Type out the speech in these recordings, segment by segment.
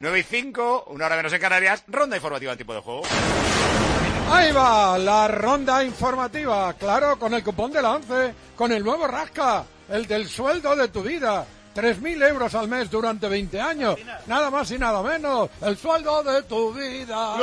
9:05, una hora menos en Canarias, ronda informativa en tiempo de juego. Ahí va, la ronda informativa, claro, con el cupón de la 11, con el nuevo Rasca, el del sueldo de tu vida. 3.000 euros al mes durante 20 años, nada más y nada menos, el sueldo de tu vida.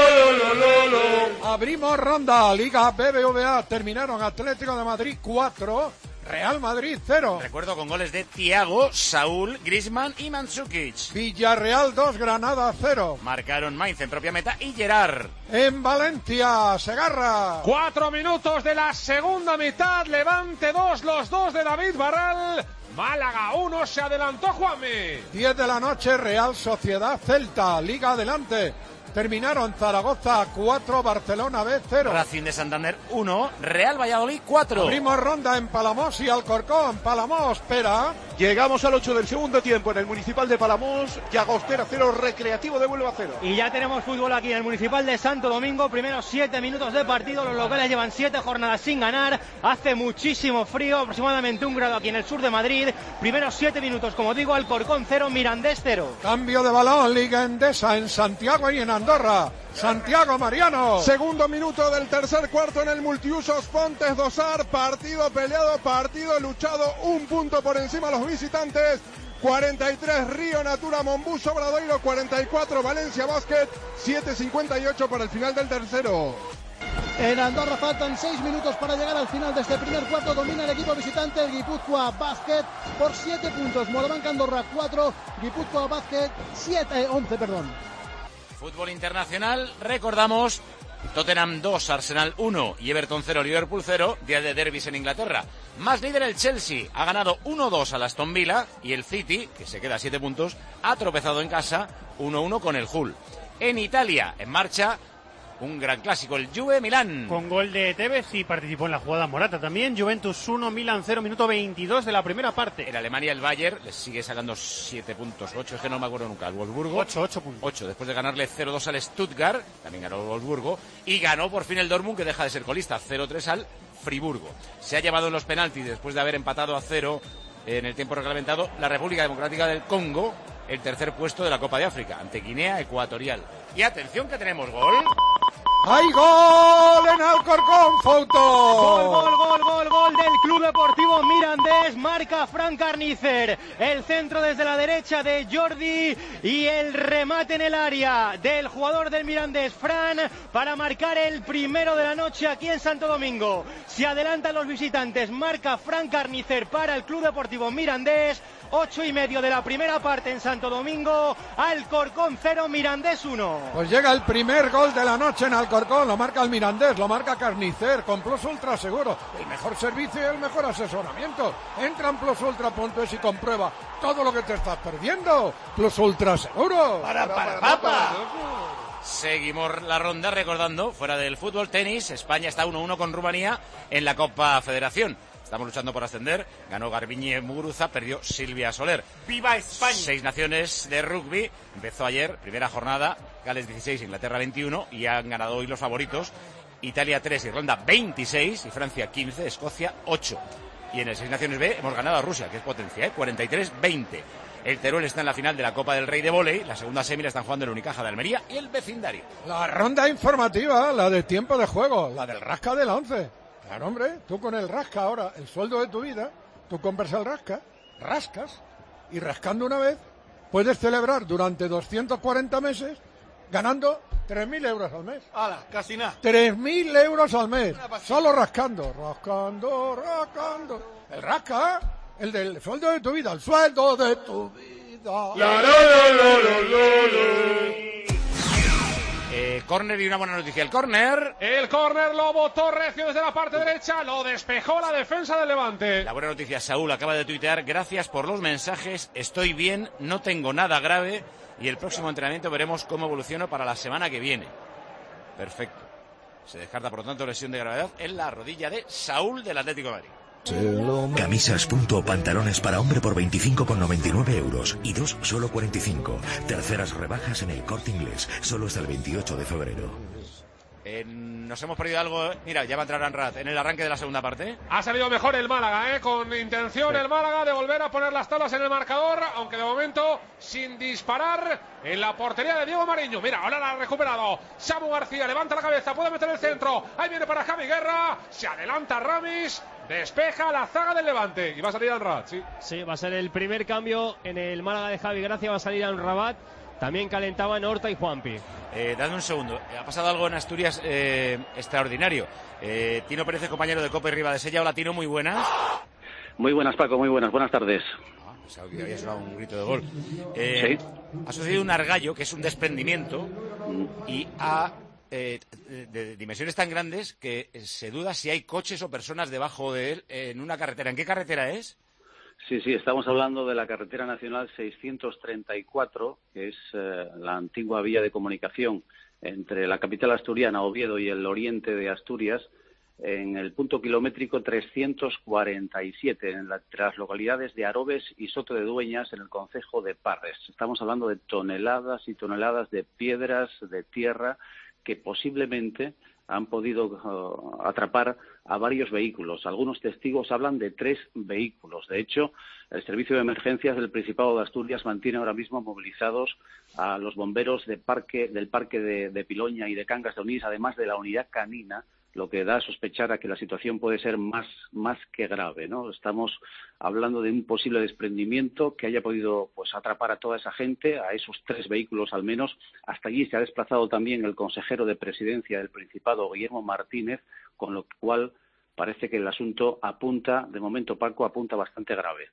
Abrimos ronda, Liga BBVA, terminaron Atlético de Madrid 4, Real Madrid 0. Recuerdo con goles de Thiago, Saúl, Griezmann y Mandzukic. Villarreal 2, Granada 0. Marcaron Mainz en propia meta y Gerard. En Valencia, Segarra. 4 minutos de la segunda mitad, Levante 2, los dos de David Barral. Málaga 1, se adelantó Juanmi. 10 de la noche, Real Sociedad Celta, Liga adelante. Terminaron Zaragoza 4, Barcelona B 0. Racing de Santander 1, Real Valladolid 4. Abrimos ronda en Palamós y Alcorcón. Palamós, espera. Llegamos al 8 del segundo tiempo en el Municipal de Palamós. Llagostera 0, Recreativo de Huelva 0. Y ya tenemos fútbol aquí en el Municipal de Santo Domingo. Primeros 7 minutos de partido. Los locales llevan 7 jornadas sin ganar. Hace muchísimo frío, aproximadamente 1 grado aquí en el sur de Madrid. Primeros 7 minutos, como digo, Alcorcón 0, Mirandés 0. Cambio de balón, Liga Endesa en Santiago y en Andorra. Santiago Mariano. Segundo minuto del tercer cuarto en el Multiusos Fontes Dosar. Partido peleado, partido luchado. 1 punto por encima los visitantes. 43 Río Natura Monbús Obradoiro, 44 Valencia Basket, 7:58 para el final del tercero. En Andorra faltan 6 minutos para llegar al final de este primer cuarto. Domina el equipo visitante, el Guipúzcoa Basket, por 7 puntos. Morabanca Andorra 4, Guipúzcoa Basket 11, perdón. Fútbol internacional, recordamos, Tottenham 2, Arsenal 1 y Everton 0, Liverpool 0, día de derbis en Inglaterra. Más líder el Chelsea, ha ganado 1-2 al Aston Villa y el City, que se queda a 7 puntos, ha tropezado en casa 1-1 con el Hull. En Italia, en marcha, un gran clásico, el Juve Milán. Con gol de Tevez y participó en la jugada Morata también. Juventus 1, Milan 0, minuto 22 de la primera parte. En Alemania el Bayern les sigue sacando 7 puntos, 8, es que no me acuerdo nunca. El Wolfsburgo. 8 puntos. 8, después de ganarle 0-2 al Stuttgart, también ganó el Wolfsburgo. Y ganó por fin el Dortmund, que deja de ser colista, 0-3 al Friburgo. Se ha llevado en los penaltis, después de haber empatado a 0 en el tiempo reglamentado, la República Democrática del Congo, el tercer puesto de la Copa de África, ante Guinea Ecuatorial. Y atención que tenemos gol. ¡Hay gol en Alcorcón, Fouto! Gol del Club Deportivo Mirandés. Marca Fran Carnicer. El centro desde la derecha de Jordi y el remate en el área del jugador del Mirandés, Fran, para marcar el primero de la noche aquí en Santo Domingo. Se adelantan los visitantes. Marca Fran Carnicer para el Club Deportivo Mirandés. 8:30 de la primera parte en Santo Domingo. Alcorcón 0, Mirandés 1. Pues llega el primer gol de la noche en Alcorcón. Lo marca el Mirandés, lo marca Carnicer, con Plus Ultra Seguro. El mejor servicio y el mejor asesoramiento. Entra en plusultra.es y comprueba todo lo que te estás perdiendo. Plus Ultra Seguro. Para. Seguimos la ronda recordando, fuera del fútbol, tenis. España está 1-1 con Rumanía en la Copa Federación. Estamos luchando por ascender. Ganó Garbiñe Muguruza, perdió Silvia Soler. ¡Viva España! 6 naciones de rugby. Empezó ayer, primera jornada. Gales 16, Inglaterra 21. Y han ganado hoy los favoritos. Italia 3, Irlanda 26. Y Francia 15, Escocia 8. Y en el 6 naciones B hemos ganado a Rusia, que es potencia, 43-20. El Teruel está en la final de la Copa del Rey de Vóley. La segunda semi la están jugando el Unicaja de Almería y el vecindario. La ronda informativa, la de tiempo de juego. La del Rasca de la 11. Claro, hombre, tú con el Rasca ahora, el sueldo de tu vida, tú compras el Rasca, rascas, y rascando una vez, puedes celebrar durante 240 meses ganando 3.000 euros al mes. ¡Hala, casi nada! 3.000 euros al mes, solo rascando. El Rasca, el del sueldo de tu vida, el sueldo de tu vida. Córner y una buena noticia. El córner lo botó recio desde la parte derecha, lo despejó la defensa del Levante. La buena noticia, Saúl acaba de tuitear: gracias por los mensajes, estoy bien, no tengo nada grave y el próximo entrenamiento veremos cómo evoluciono para la semana que viene. Perfecto. Se descarta por lo tanto lesión de gravedad en la rodilla de Saúl del Atlético de Madrid. Camisas pantalones para hombre por 25,99 euros y 2 solo 45. Terceras rebajas en el Corte Inglés, solo hasta el 28 de febrero. Nos hemos perdido algo. Mira, ya va a entrar Anrat en el arranque de la segunda parte. Ha salido mejor el Málaga, con intención el Málaga de volver a poner las tablas en el marcador, aunque de momento sin disparar en la portería de Diego Mariño. Mira, ahora la ha recuperado Samu García, levanta la cabeza, puede meter el centro, ahí viene para Javi Guerra, se adelanta Ramis, despeja la zaga del Levante y va a salir Anrat, Sí, va a ser el primer cambio en el Málaga de Javi Gracia, va a salir Amrabat. También calentaban Horta y Juanpi. Dame un segundo. Ha pasado algo en Asturias extraordinario. Tino Pérez, compañero de Copa y Ribadesella. Hola, Tino, muy buenas. Muy buenas, Paco, muy buenas. Buenas tardes. Pensaba que había sonado un grito de gol. Sí. Ha sucedido un argallo, que es un desprendimiento, y de dimensiones tan grandes que se duda si hay coches o personas debajo de él en una carretera. ¿En qué carretera es? Sí, estamos hablando de la carretera nacional 634, que es la antigua vía de comunicación entre la capital asturiana, Oviedo, y el oriente de Asturias, en el punto kilométrico 347, entre las localidades de Arobes y Soto de Dueñas, en el concejo de Parres. Estamos hablando de toneladas y toneladas de piedras, de tierra, que posiblemente han podido atrapar a varios vehículos. Algunos testigos hablan de 3 vehículos. De hecho, el Servicio de Emergencias del Principado de Asturias mantiene ahora mismo movilizados a los bomberos del parque de Piloña y de Cangas de Onís, además de la unidad canina, lo que da a sospechar a que la situación puede ser más que grave, ¿no? Estamos hablando de un posible desprendimiento que haya podido atrapar a toda esa gente, a esos 3 vehículos al menos. Hasta allí se ha desplazado también el consejero de Presidencia del Principado, Guillermo Martínez, con lo cual parece que el asunto apunta, de momento, Paco, apunta bastante grave.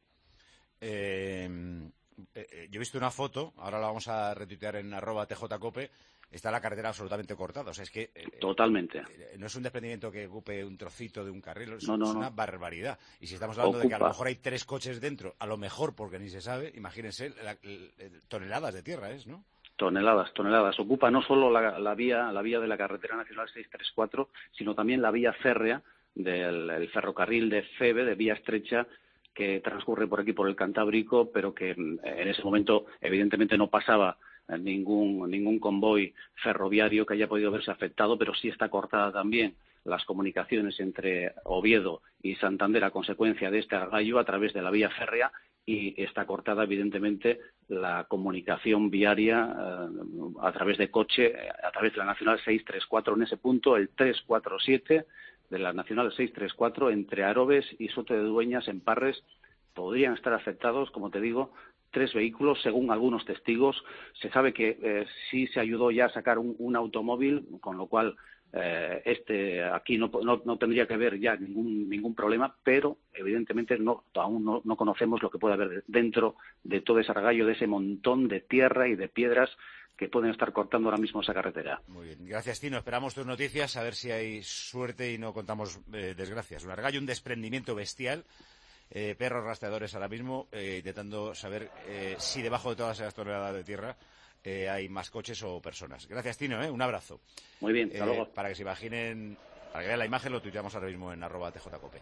Yo he visto una foto, ahora la vamos a retuitear en @tjcope. Está la carretera absolutamente cortada. O sea, es que... Totalmente. No es un desprendimiento que ocupe un trocito de un carril, es no. una barbaridad. Y si estamos hablando de que a lo mejor hay 3 coches dentro, a lo mejor, porque ni se sabe, imagínense, toneladas de tierra ¿no? Toneladas. Ocupa no solo la vía de la carretera nacional 634, sino también la vía férrea del ferrocarril de Feve, de vía estrecha, que transcurre por aquí, por el Cantábrico, pero que en ese momento evidentemente no pasaba ningún convoy ferroviario que haya podido verse afectado, pero sí está cortada también las comunicaciones entre Oviedo y Santander a consecuencia de este argallo a través de la vía férrea, y está cortada evidentemente la comunicación viaria a través de coche, a través de la Nacional 634 en ese punto, el 347 de la Nacional 634 entre Arobes y Soto de Dueñas en Parres. Podrían estar afectados, como te digo, 3 vehículos, según algunos testigos. Se sabe que sí se ayudó ya a sacar un automóvil, con lo cual aquí no tendría que haber ya ningún problema, pero evidentemente aún no conocemos lo que puede haber dentro de todo ese argallo, de ese montón de tierra y de piedras que pueden estar cortando ahora mismo esa carretera. Muy bien, gracias, Tino. Esperamos tus noticias, a ver si hay suerte y no contamos desgracias. Un argallo, un desprendimiento bestial. Perros rastreadores ahora mismo intentando saber si debajo de todas esas toneladas de tierra hay más coches o personas. Gracias, Tino, un abrazo. Muy bien, hasta luego. Para que se imaginen, para que vean la imagen, lo tuiteamos ahora mismo en @tjcope.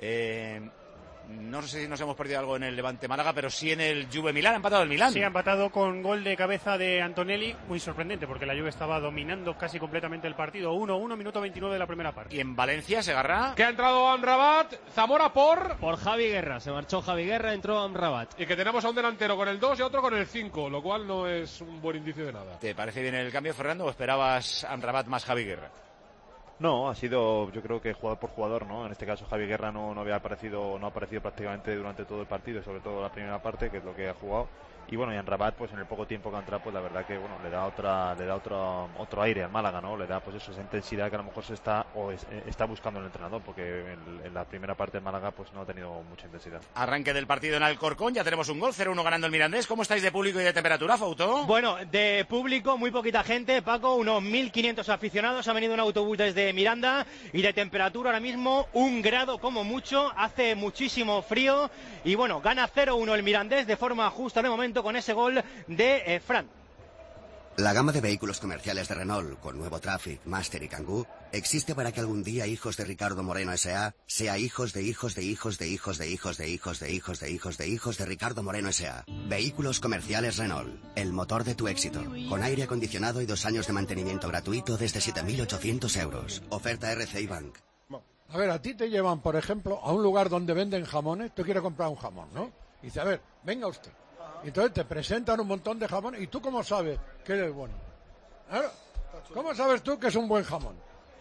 No sé si nos hemos perdido algo en el Levante Málaga, pero sí en el Juve Milán. ¿Ha empatado el Milán? Sí, ha empatado con gol de cabeza de Antonelli. Muy sorprendente, porque la Juve estaba dominando casi completamente el partido. 1-1, minuto 29 de la primera parte. Y en Valencia, Segarra. Que ha entrado Amrabat, Zamora por Javi Guerra. Se marchó Javi Guerra, entró Amrabat. Y que tenemos a un delantero con el 2 y otro con el 5, lo cual no es un buen indicio de nada. ¿Te parece bien el cambio, Fernando, o esperabas Amrabat más Javi Guerra? No, ha sido, yo creo que jugador por jugador, ¿no? En este caso Javi Guerra no ha aparecido prácticamente durante todo el partido, sobre todo la primera parte, que es lo que ha jugado. Y bueno, y Amrabat, pues en el poco tiempo que ha entrado, pues la verdad que le da otro aire al Málaga, ¿no? Le da pues esa intensidad que a lo mejor está buscando el entrenador, porque en la primera parte del Málaga pues no ha tenido mucha intensidad. Arranque del partido en Alcorcón, ya tenemos un gol, 0-1 ganando el Mirandés. ¿Cómo estáis de público y de temperatura, Fauto? Bueno, de público muy poquita gente, Paco, unos 1.500 aficionados, ha venido un autobús desde Miranda, y de temperatura ahora mismo 1 grado como mucho, hace muchísimo frío, y bueno, gana 0-1 el Mirandés de forma justa de momento con ese gol de Fran. La gama de vehículos comerciales de Renault, con nuevo Traffic, Master y Kangoo, existe para que algún día hijos de Ricardo Moreno S.A. sea hijos de hijos de hijos de hijos de hijos de hijos de hijos de hijos de hijos de Ricardo Moreno S.A. Vehículos comerciales Renault, el motor de tu éxito, con aire acondicionado y 2 años de mantenimiento gratuito desde 7.800 euros. Oferta RCI Bank. A ver, a ti te llevan, por ejemplo, a un lugar donde venden jamones. Tú quieres comprar un jamón, ¿no? Y dice, a ver, venga usted. Y entonces te presentan un montón de jamones. ¿Y tú cómo sabes que es bueno? ¿Claro? ¿Cómo sabes tú que es un buen jamón?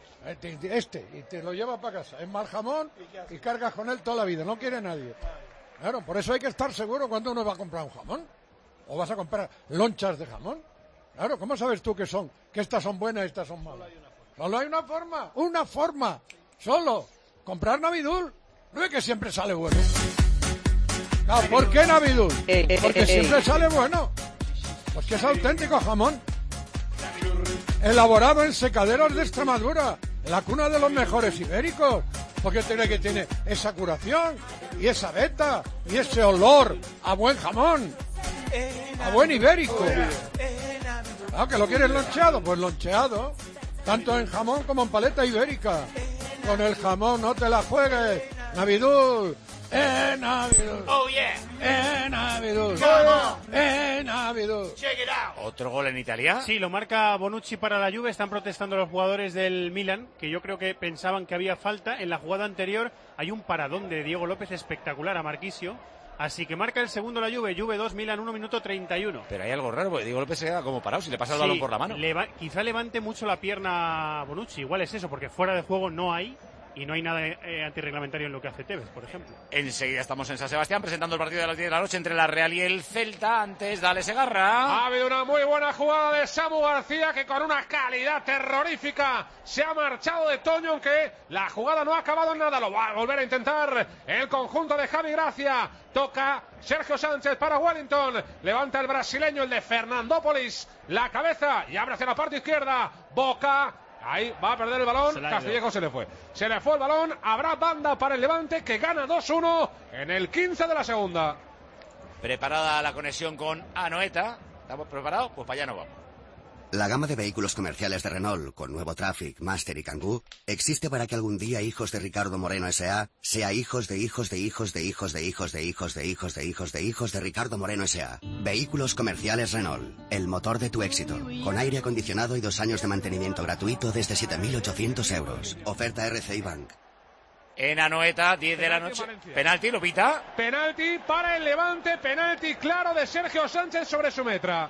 Y te lo llevas para casa. Es mal jamón y cargas con él toda la vida. No quiere nadie. Claro, por eso hay que estar seguro cuando uno va a comprar un jamón. O vas a comprar lonchas de jamón. Claro, ¿cómo sabes tú que estas son buenas y estas son malas? Solo hay una forma. Solo. Comprar Navidul. No es que siempre sale bueno. Claro, ¿por qué Navidul? Porque siempre sale bueno. Pues que es auténtico jamón. Elaborado en secaderos de Extremadura, la cuna de los mejores ibéricos. Porque tiene esa curación y esa veta y ese olor a buen jamón, a buen ibérico. Ah, ¿que lo quieres loncheado? Pues loncheado, tanto en jamón como en paleta ibérica. Con el jamón no te la juegues. Navidul. Navidul. Oh yeah. Navidul. Navidul. Check it out. ¿Otro gol en Italia? Sí, lo marca Bonucci para la Juve. Están protestando los jugadores del Milan, que yo creo que pensaban que había falta. En la jugada anterior hay un paradón de Diego López espectacular a Marquisio. Así que marca el segundo la Juve. Juve 2, Milan 1, minuto 31. Pero hay algo raro, porque Diego López se queda como parado si le pasa el balón por la mano. Quizá levante mucho la pierna Bonucci. Igual es eso, porque fuera de juego no hay. Y no hay nada antirreglamentario en lo que hace Tevez, por ejemplo. Enseguida estamos en San Sebastián presentando el partido de las 10 de la noche entre la Real y el Celta. Antes, dale Segarra. Ha habido una muy buena jugada de Samu García, que con una calidad terrorífica se ha marchado de Toño, aunque la jugada no ha acabado en nada. Lo va a volver a intentar el conjunto de Javi Gracia. Toca Sergio Sánchez para Wellington. Levanta el brasileño, el de Fernandópolis, la cabeza y abre hacia la parte izquierda. Boca. Ahí va a perder el balón. Castillejo se le fue el balón. Habrá banda para el Levante, que gana 2-1 en el 15 de la segunda. Preparada la conexión con Anoeta. ¿Estamos preparados? Pues para allá no vamos. La gama de vehículos comerciales de Renault, con nuevo Traffic, Master y Kangoo, existe para que algún día hijos de Ricardo Moreno S.A. sea hijos de hijos de hijos de hijos de hijos de hijos de hijos de hijos de hijos de Ricardo Moreno S.A. Vehículos comerciales Renault, el motor de tu éxito, con aire acondicionado y 2 años de mantenimiento gratuito desde 7.800 euros. Oferta RCI Bank. En Anoeta, 10 de la noche. Penalti, lo pita. Penalti para el Levante, penalti claro de Sergio Sánchez sobre su metra.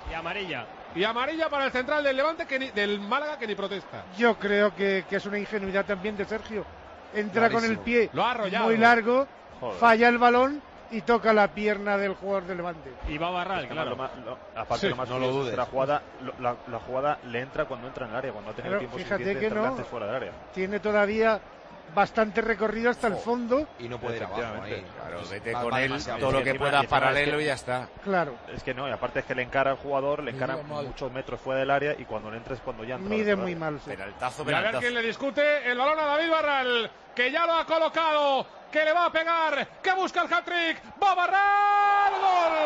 Y amarilla para el central del Levante, del Málaga, que ni protesta. Yo creo que es una ingenuidad también de Sergio. Entra con el pie lo ha arrollado, muy largo, falla el balón y toca la pierna del jugador del Levante. Y va a Barral, claro. Aparte, lo más no lo dudes. La jugada le entra cuando entra en el área, cuando ha tenido tiempo suficiente de entrar antes fuera del área. Tiene todavía bastante recorrido hasta el fondo. Y no puede ir abajo ahí. Claro, vete con él todo lo que pueda paralelo y ya está. Claro. Es que no, y aparte es que le encara al jugador, le encara muchos metros fuera del área y cuando le entra es cuando ya entra. Mide muy mal. Penaltazo. Y a ver quién le discute el balón a David Barral, que ya lo ha colocado, que le va a pegar, que busca el hat-trick. ¡Va Barral!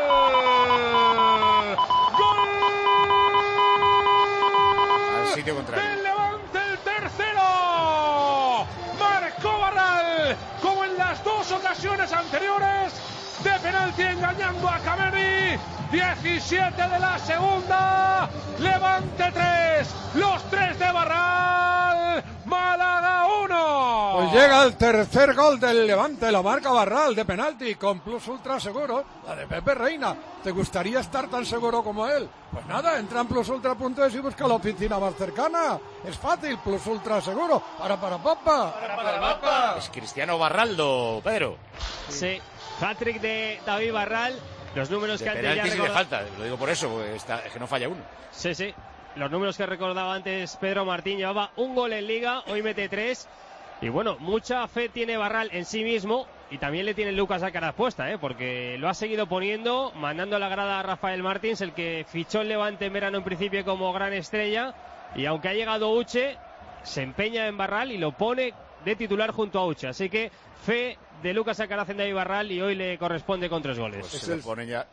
¡Gol! Al sitio contrario. ¡Del Levante el tercero! Marcó Barral, como en las 2 ocasiones anteriores, de penalti, engañando a Kameni. 17 de la segunda, Levante 3, los 3 de Barral, Málaga 1. Pues llega el tercer gol del Levante, lo marca Barral de penalti con Plus Ultra Seguro, la de Pepe Reina. ¿Te gustaría estar tan seguro como él? Pues nada, entra en plusultra.es y busca la oficina más cercana. Es fácil, Plus Ultra Seguro. Para papa. Es Cristiano Barraldo, Pedro. Sí, hat-trick de David Barral. Los números que antes ya recordaba... le falta, lo digo por eso, es que no falla uno. Sí. Los números que recordaba antes Pedro Martín, llevaba 1 gol en Liga, hoy mete 3. Y bueno, mucha fe tiene Barral en sí mismo y también le tiene Lucas Alcaraz puesta, porque lo ha seguido poniendo, mandando a la grada a Rafael Martins, el que fichó el Levante en verano en principio como gran estrella. Y aunque ha llegado Uche, se empeña en Barral y lo pone de titular junto a Uche. Así que fe de Lucas Alcaraz en David Barral y hoy le corresponde con 3 goles. Pues se le pone ya...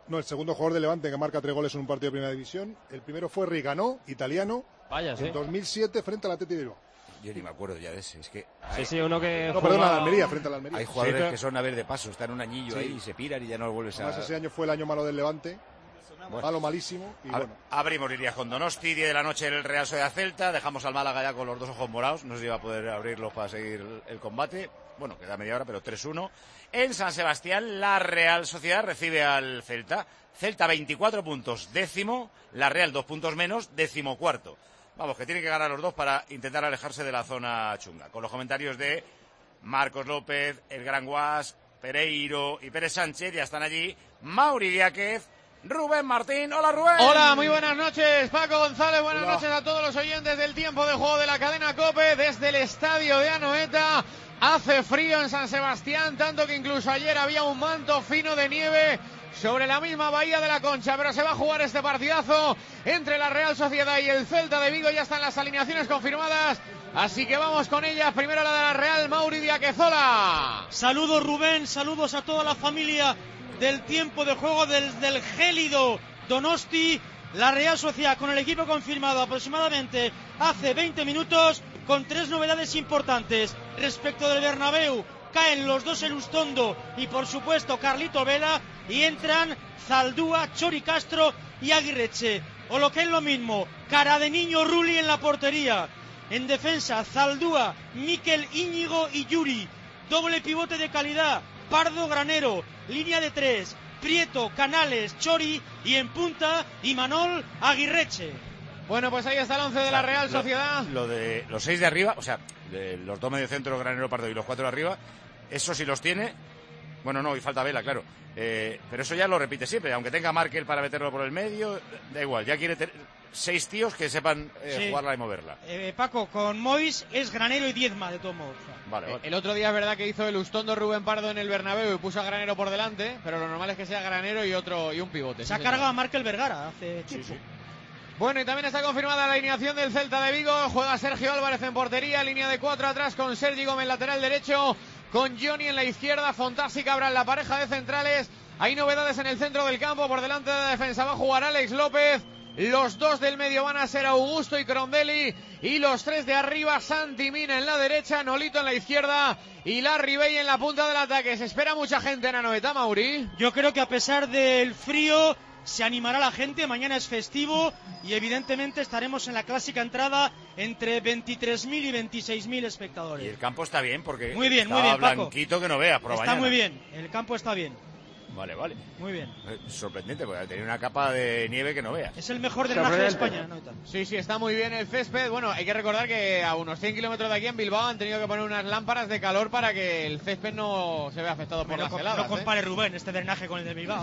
No, el segundo jugador de Levante que marca 3 goles en un partido de primera división. El primero fue Riganó, italiano, en 2007 frente al Atleti de Bilbao. Yo ni me acuerdo ya de ese. Es que sí, uno que... No, perdón, a la Almería, frente a la Almería. Hay jugadores que son a ver de paso, están un añillo ahí y se piran y ya no los vuelves Además, ese año fue el año malo del Levante. Malo, malísimo. Y bueno. Abrimos líneas con Donosti, 10 de la noche en el Real Sociedad Celta. Dejamos al Málaga ya con los 2 ojos morados. No sé si va a poder abrirlos para seguir el combate. Bueno, queda media hora, pero 3-1. En San Sebastián, la Real Sociedad recibe al Celta. Celta 24 puntos, 10º. La Real 2 puntos menos, 14º. Vamos, que tienen que ganar los dos para intentar alejarse de la zona chunga. Con los comentarios de Marcos López, el Gran Guas, Pereiro y Pérez Sánchez. Ya están allí Mauri Diáquez, Rubén Martín. Hola, Rubén. Hola, muy buenas noches, Paco González. Buenas noches a todos los oyentes del tiempo de juego de la cadena COPE desde el estadio de Anoeta. Hace frío en San Sebastián, tanto que incluso ayer había un manto fino de nieve sobre la misma bahía de la Concha, pero se va a jugar este partidazo entre la Real Sociedad y el Celta de Vigo. Ya están las alineaciones confirmadas, así que vamos con ellas. Primero la de la Real, Mauri Diáquezola. Saludos, Rubén, saludos a toda la familia del tiempo de juego del gélido Donosti. La Real Sociedad con el equipo confirmado aproximadamente hace 20 minutos, con 3 novedades importantes respecto del Bernabéu. Caen los dos Elustondo y por supuesto Carlito Vela, y entran Zaldúa, Chori Castro y Aguirreche, o lo que es lo mismo, cara de niño Rulli en la portería. En defensa, Zaldúa, Mikel Íñigo y Yuri. Doble pivote de calidad, Pardo, Granero. Línea de 3, Prieto, Canales, Chori, y en punta Imanol, Aguirreche. Bueno, pues ahí está el 11 de la Real Sociedad. Lo de los 6 de arriba, o sea, de los 2 mediocentros, Granero, Pardo y los 4 de arriba, eso sí los tiene. Bueno, no, y falta Vela, claro. Pero eso ya lo repite siempre, aunque tenga Markel para meterlo por el medio, da igual, ya quiere 6 tíos que sepan jugarla y moverla. Paco, con Mois es Granero y Diezma, de todos modos. Vale. El otro día es verdad que hizo el Ustondo Rubén Pardo en el Bernabéu y puso a Granero por delante, pero lo normal es que sea Granero y un pivote. Se ha cargado a Markel Vergara hace tiempo. Sí. Bueno, y también está confirmada la alineación del Celta de Vigo. Juega Sergio Álvarez en portería, línea de 4 atrás con Sergi Gómez lateral derecho, con Johnny en la izquierda, Fontás y Cabral la pareja de centrales. Hay novedades en el centro del campo, por delante de la defensa va a jugar Alex López. Los 2 del medio van a ser Augusto y Crondelli, y los 3 de arriba, Santi Mina en la derecha, Nolito en la izquierda y Larry Bey en la punta del ataque. Se espera mucha gente en Anoeta, Mauri. Yo creo que a pesar del frío se animará la gente. Mañana es festivo y evidentemente estaremos en la clásica entrada entre 23.000 y 26.000 espectadores. Y el campo está bien porque muy bien, Paco. Blanquito que no veas por está mañana. Muy bien, el campo está bien. Vale. Muy bien. Sorprendente, porque tenía una capa de nieve que no veas. Es el mejor drenaje de España, ¿no? Sí, está muy bien el césped. Bueno, hay que recordar que a unos 100 kilómetros de aquí en Bilbao han tenido que poner unas lámparas de calor para que el césped no se vea afectado por las heladas. No compare Rubén este drenaje con el de Bilbao.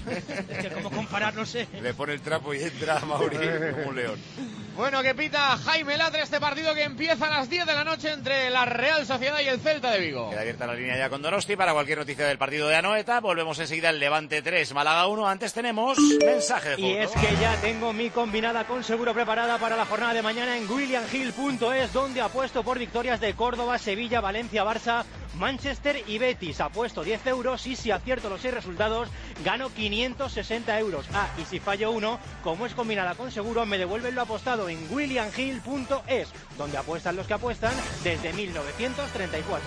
Es que como comparar, no sé. Le pone el trapo y entra Mauri como un león. Bueno, que pita Jaime Latre este partido que empieza a las 10 de la noche entre la Real Sociedad y el Celta de Vigo. Queda abierta la línea ya con Donosti para cualquier noticia del partido de Anoeta. Volvemos enseguida al Levante 3, Málaga 1. Antes tenemos mensaje de foto. Y es que ya tengo mi combinada con seguro preparada para la jornada de mañana en williamhill.es, donde apuesto por victorias de Córdoba, Sevilla, Valencia, Barça, Manchester y Betis. Apuesto 10 euros y si acierto los 6 resultados gano 560 euros. Y si fallo uno, como es combinada con seguro, me devuelven lo apostado en williamhill.es, donde apuestan los que apuestan desde 1934.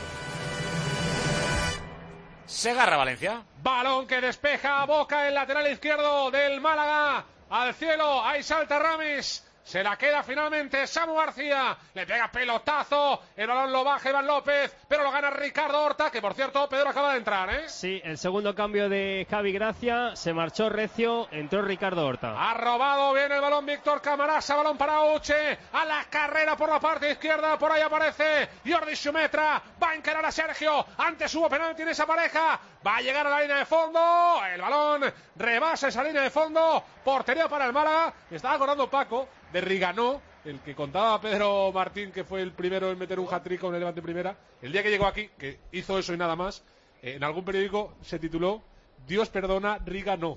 Segarra, Valencia. Balón que despeja Boca, el lateral izquierdo del Málaga. Al cielo, ahí salta Ramis. Se la queda finalmente Samu García. Le pega pelotazo. El balón lo baja Iván López, pero lo gana Ricardo Horta, que por cierto, Pedro acaba de entrar, ¿eh? Sí, el segundo cambio de Javi Gracia. Se marchó Recio, entró Ricardo Horta. Ha robado bien el balón Víctor Camarasa. Balón para Uche. A la carrera por la parte izquierda. Por ahí aparece Jordi Xumetra. Va a encarar a Sergio. Antes hubo penalti en esa pareja. Va a llegar a la línea de fondo. El balón rebasa esa línea de fondo. Portería para el Málaga. Estaba acordando Paco de Riganó, el que contaba Pedro Martín, que fue el primero en meter un hat-trick con el Levante Primera. El día que llegó aquí, que hizo eso y nada más, en algún periódico se tituló Dios perdona, Riganó.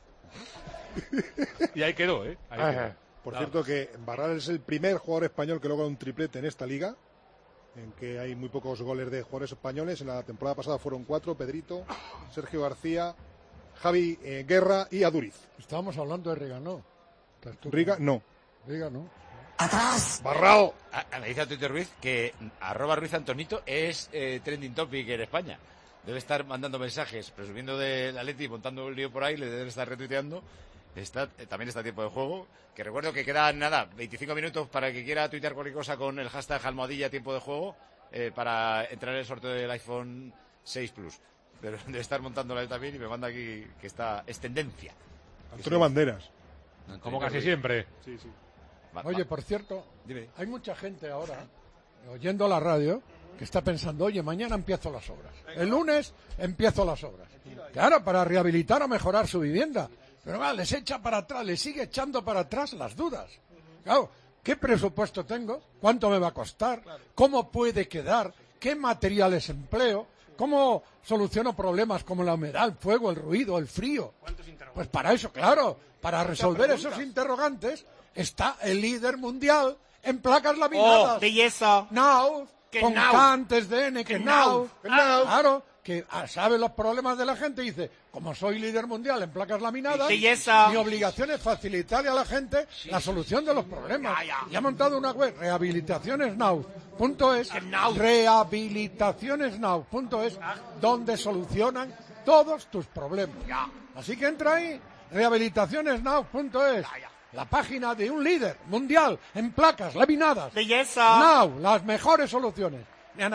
Y ahí quedó, ¿eh? Ahí quedó. Por cierto que Barral es el primer jugador español que logra un triplete en esta liga, en que hay muy pocos goles de jugadores españoles. En la temporada pasada fueron 4, Pedrito, Sergio García, Javi Guerra y Aduriz. Estábamos hablando de Riga, ¿no? Riga, no. Riga, no. ¡Atrás! ¡Barrao! Me dice a Twitter Ruiz que @Ruiz Antonito es trending topic en España. Debe estar mandando mensajes, presumiendo del Atleti y montando un lío por ahí, le deben estar retuiteando. También está tiempo de juego, que recuerdo que quedan 25 minutos para el que quiera tuitear cualquier cosa con el hashtag almohadilla tiempo de juego para entrar en el sorteo del iPhone 6 Plus. Pero debe estar montándola él también y me manda aquí que es tendencia. Antonio Banderas. Como casi siempre. Sí, sí. Oye, por cierto, dime. Hay mucha gente ahora, oyendo la radio, que está pensando, oye, mañana empiezo las obras. El lunes empiezo las obras. Claro, para rehabilitar o mejorar su vivienda. Pero les echa para atrás, les sigue echando para atrás las dudas. Claro, ¿qué presupuesto tengo? ¿Cuánto me va a costar? ¿Cómo puede quedar? ¿Qué materiales empleo? ¿Cómo soluciono problemas como la humedad, el fuego, el ruido, el frío? Pues para eso, claro, para resolver esos interrogantes está el líder mundial en placas laminadas. ¡Belleza! Now, con antes de N, que now. Claro, que sabe los problemas de la gente y dice, como soy líder mundial en placas laminadas, mi obligación es facilitarle a la gente la solución de los problemas. Y ha montado una web, rehabilitacionesnow.es, rehabilitacionesnow.es, donde solucionan todos tus problemas. Así que entra ahí, rehabilitacionesnow.es. La página de un líder mundial en placas laminadas. ¡Belleza! Now, las mejores soluciones.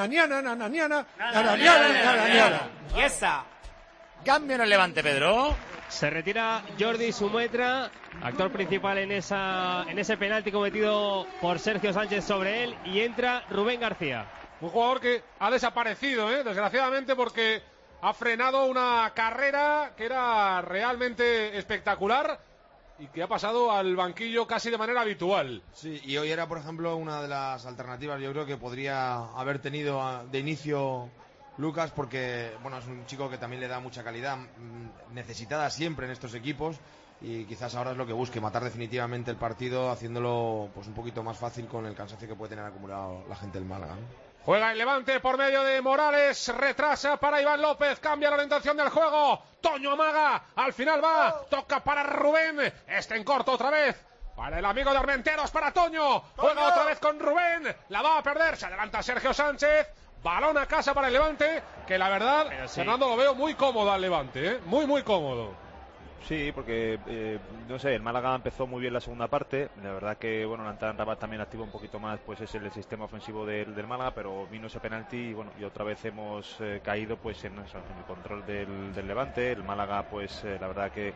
¡Belleza! Cambio en el Levante, Pedro. Se retira Jordi Sumetra, actor principal en ese penalti cometido por Sergio Sánchez sobre él, y entra Rubén García. Un jugador que ha desaparecido, desgraciadamente, porque ha frenado una carrera que era realmente espectacular y que ha pasado al banquillo casi de manera habitual. Sí, y hoy era, por ejemplo, una de las alternativas, yo creo que podría haber tenido de inicio Lucas, porque bueno, es un chico que también le da mucha calidad, necesitada siempre en estos equipos, y quizás ahora es lo que busque, matar definitivamente el partido, haciéndolo pues un poquito más fácil con el cansancio que puede tener acumulado la gente del Málaga, ¿no? Juega el Levante por medio de Morales, retrasa para Iván López, cambia la orientación del juego, Toño amaga, al final va, toca para Rubén, en corto otra vez, para el amigo de Armenteros, para Toño, juega otra vez con Rubén, la va a perder, se adelanta Sergio Sánchez, balón a casa para el Levante, que la verdad, Fernando, lo veo muy cómodo al Levante, muy cómodo. Sí, porque, no sé, el Málaga empezó muy bien la segunda parte. La verdad que, bueno, Nantan Rabat también activa un poquito más, pues es el sistema ofensivo del Málaga, pero vino ese penalti y, bueno, y otra vez hemos caído, pues, en el control del Levante. El Málaga, pues, la verdad que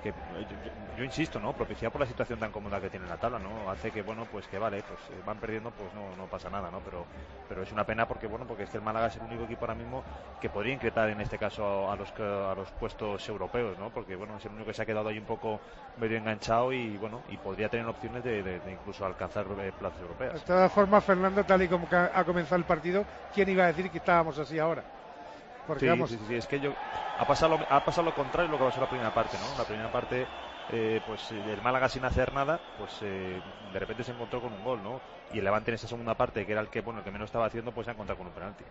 yo insisto, ¿no? Propiciado por la situación tan cómoda que tiene la tabla, ¿no? Hace que, bueno, pues que vale, pues van perdiendo, pues no pasa nada, ¿no? Pero es una pena porque, bueno, porque es que el Málaga es el único equipo ahora mismo que podría inquietar en este caso a los puestos europeos, ¿no? Porque, bueno, es el único que se ha quedado ahí un poco medio enganchado y, bueno, y podría tener opciones de incluso alcanzar plazas europeas. De todas formas, Fernando, tal y como ha comenzado el partido, ¿quién iba a decir que estábamos así ahora? Porque sí, es que ha pasado lo contrario de lo que pasó en la primera parte, ¿no? La primera parte, pues el Málaga sin hacer nada, pues de repente se encontró con un gol, ¿no? Y el Levante en esa segunda parte, que era el que menos estaba haciendo, pues se ha encontrado con un penalti.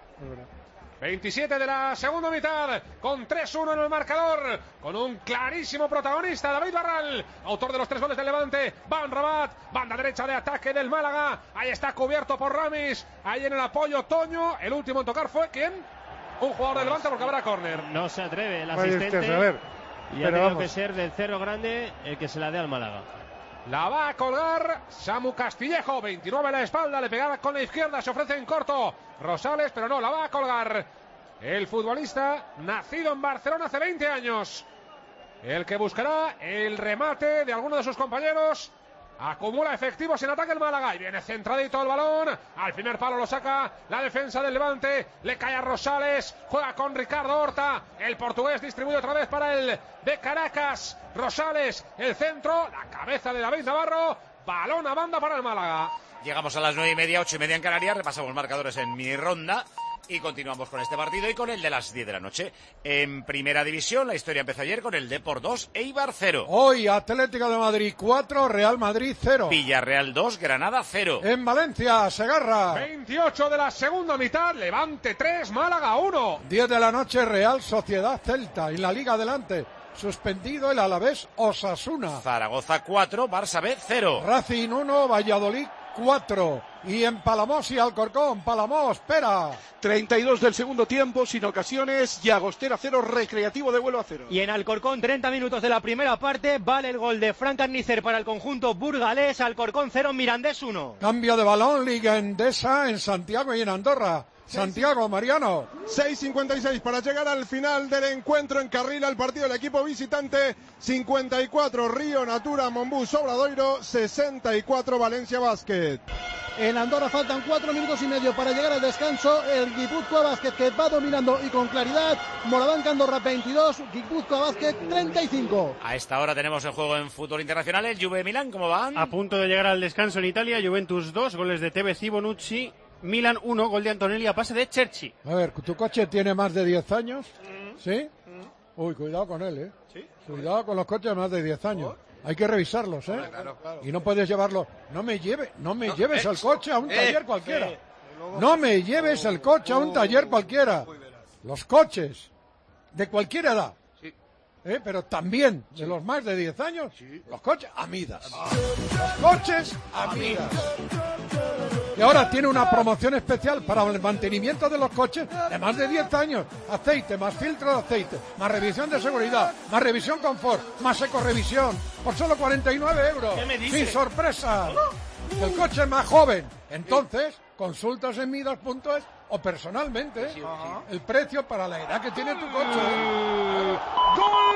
27 de la segunda mitad, con 3-1 en el marcador, con un clarísimo protagonista, David Barral, autor de los 3 goles del Levante. Van Rabat, banda derecha de ataque del Málaga, ahí está cubierto por Ramis, ahí en el apoyo Toño, el último en tocar fue ¿quién? Un jugador del Levante, porque habrá córner. No se atreve el asistente, y ha tenido que ser del Cerro Grande el que se la dé al Málaga. La va a colgar Samu Castillejo, 29 a la espalda, le pegaba con la izquierda, se ofrece en corto Rosales, pero no, la va a colgar el futbolista nacido en Barcelona hace 20 años, el que buscará el remate de alguno de sus compañeros. Acumula efectivos en ataque el Málaga y viene centradito el balón, al primer palo lo saca la defensa del Levante, le cae a Rosales, juega con Ricardo Horta, el portugués distribuye otra vez para el de Caracas, Rosales, el centro, la cabeza de David Navarro, balón a banda para el Málaga. Llegamos a las 9:30, 8:30 en Canarias, repasamos marcadores en mi ronda y continuamos con este partido y con el de las 10 de la noche. En Primera División, la historia empezó ayer con el Depor 2, Eibar 0. Hoy Atlético de Madrid 4, Real Madrid 0. Villarreal 2, Granada 0. En Valencia, Segarra. 28 de la segunda mitad, Levante 3, Málaga 1. 10 de la noche, Real Sociedad Celta. En la Liga adelante, suspendido el Alavés Osasuna. Zaragoza 4, Barça B 0. Racing 1, Valladolid 4. Y en Palamós y Alcorcón, Palamós, espera. 32 del segundo tiempo, sin ocasiones, Llagostera 0, Recreativo de Huelva 0. Y en Alcorcón, 30 minutos de la primera parte, vale el gol de Fran Carnicer para el conjunto burgalés. Alcorcón 0, Mirandés 1. Cambio de balón, Liga Endesa en Santiago y en Andorra. Santiago, Mariano. 6:56 para llegar al final del encuentro. Encarrila el partido del equipo visitante. 54 Río Natura Monbús Obradoiro, 64 Valencia Basket. En Andorra faltan 4 minutos y medio para llegar al descanso. El Guipúzcoa Basket que va dominando y con claridad. Moraván Andorra 22, Guipúzcoa Basket 35. A esta hora tenemos el juego en fútbol internacional. El Juve Milán, ¿cómo van? A punto de llegar al descanso en Italia. Juventus 2, goles de Tevez y Bonucci. Milan 1, gol de Antonelli a pase de Cherchi. A ver, ¿tu coche tiene más de 10 años? ¿Sí? Uy, cuidado con él, ¿eh? ¿Sí? Cuidado con los coches de más de 10 años. Hay que revisarlos, ¿eh? Claro. Y no puedes llevarlo. No me lleves el coche a un taller cualquiera. No me lleves el coche a un taller cualquiera. Los coches de cualquier edad. Pero también de los más de 10 años, los coches Amidas. Los coches Amidas. Y ahora tiene una promoción especial para el mantenimiento de los coches de más de 10 años. Aceite, más filtro de aceite, más revisión de seguridad, más revisión confort, más ecorrevisión, por solo 49 euros. ¿Qué me dice? ¡Sin sorpresa! El coche es más joven. Entonces, consultas en midas.es o personalmente el precio para la edad que tiene tu coche. ¡Gol!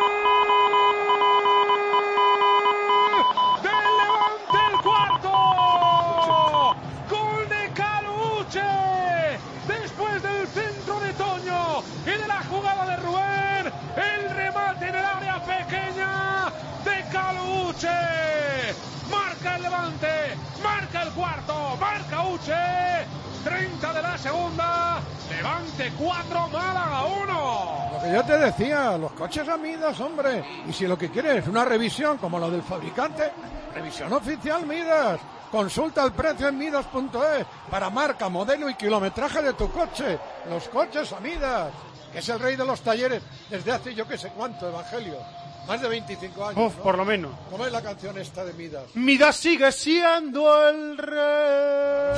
¡Del Levante el cuarto! ¡Gol de Caluche! Después del centro de Toño y de la jugada de Rubén, el remate en el área pequeña de Caluche. Marca el Levante, marca el cuarto, marca Uche. 30 de la segunda, Levante 4, Málaga 1. Lo que yo te decía, los coches Midas, hombre. Y si lo que quieres es una revisión como la del fabricante, revisión oficial Midas. Consulta el precio en midas.es para marca, modelo y kilometraje de tu coche. Los coches Midas, que es el rey de los talleres desde hace yo que sé cuánto, Evangelio. Más de 25 años, Uf, ¿no? por lo menos. ¿Cómo es la canción esta de Midas? Midas sigue siendo el rey.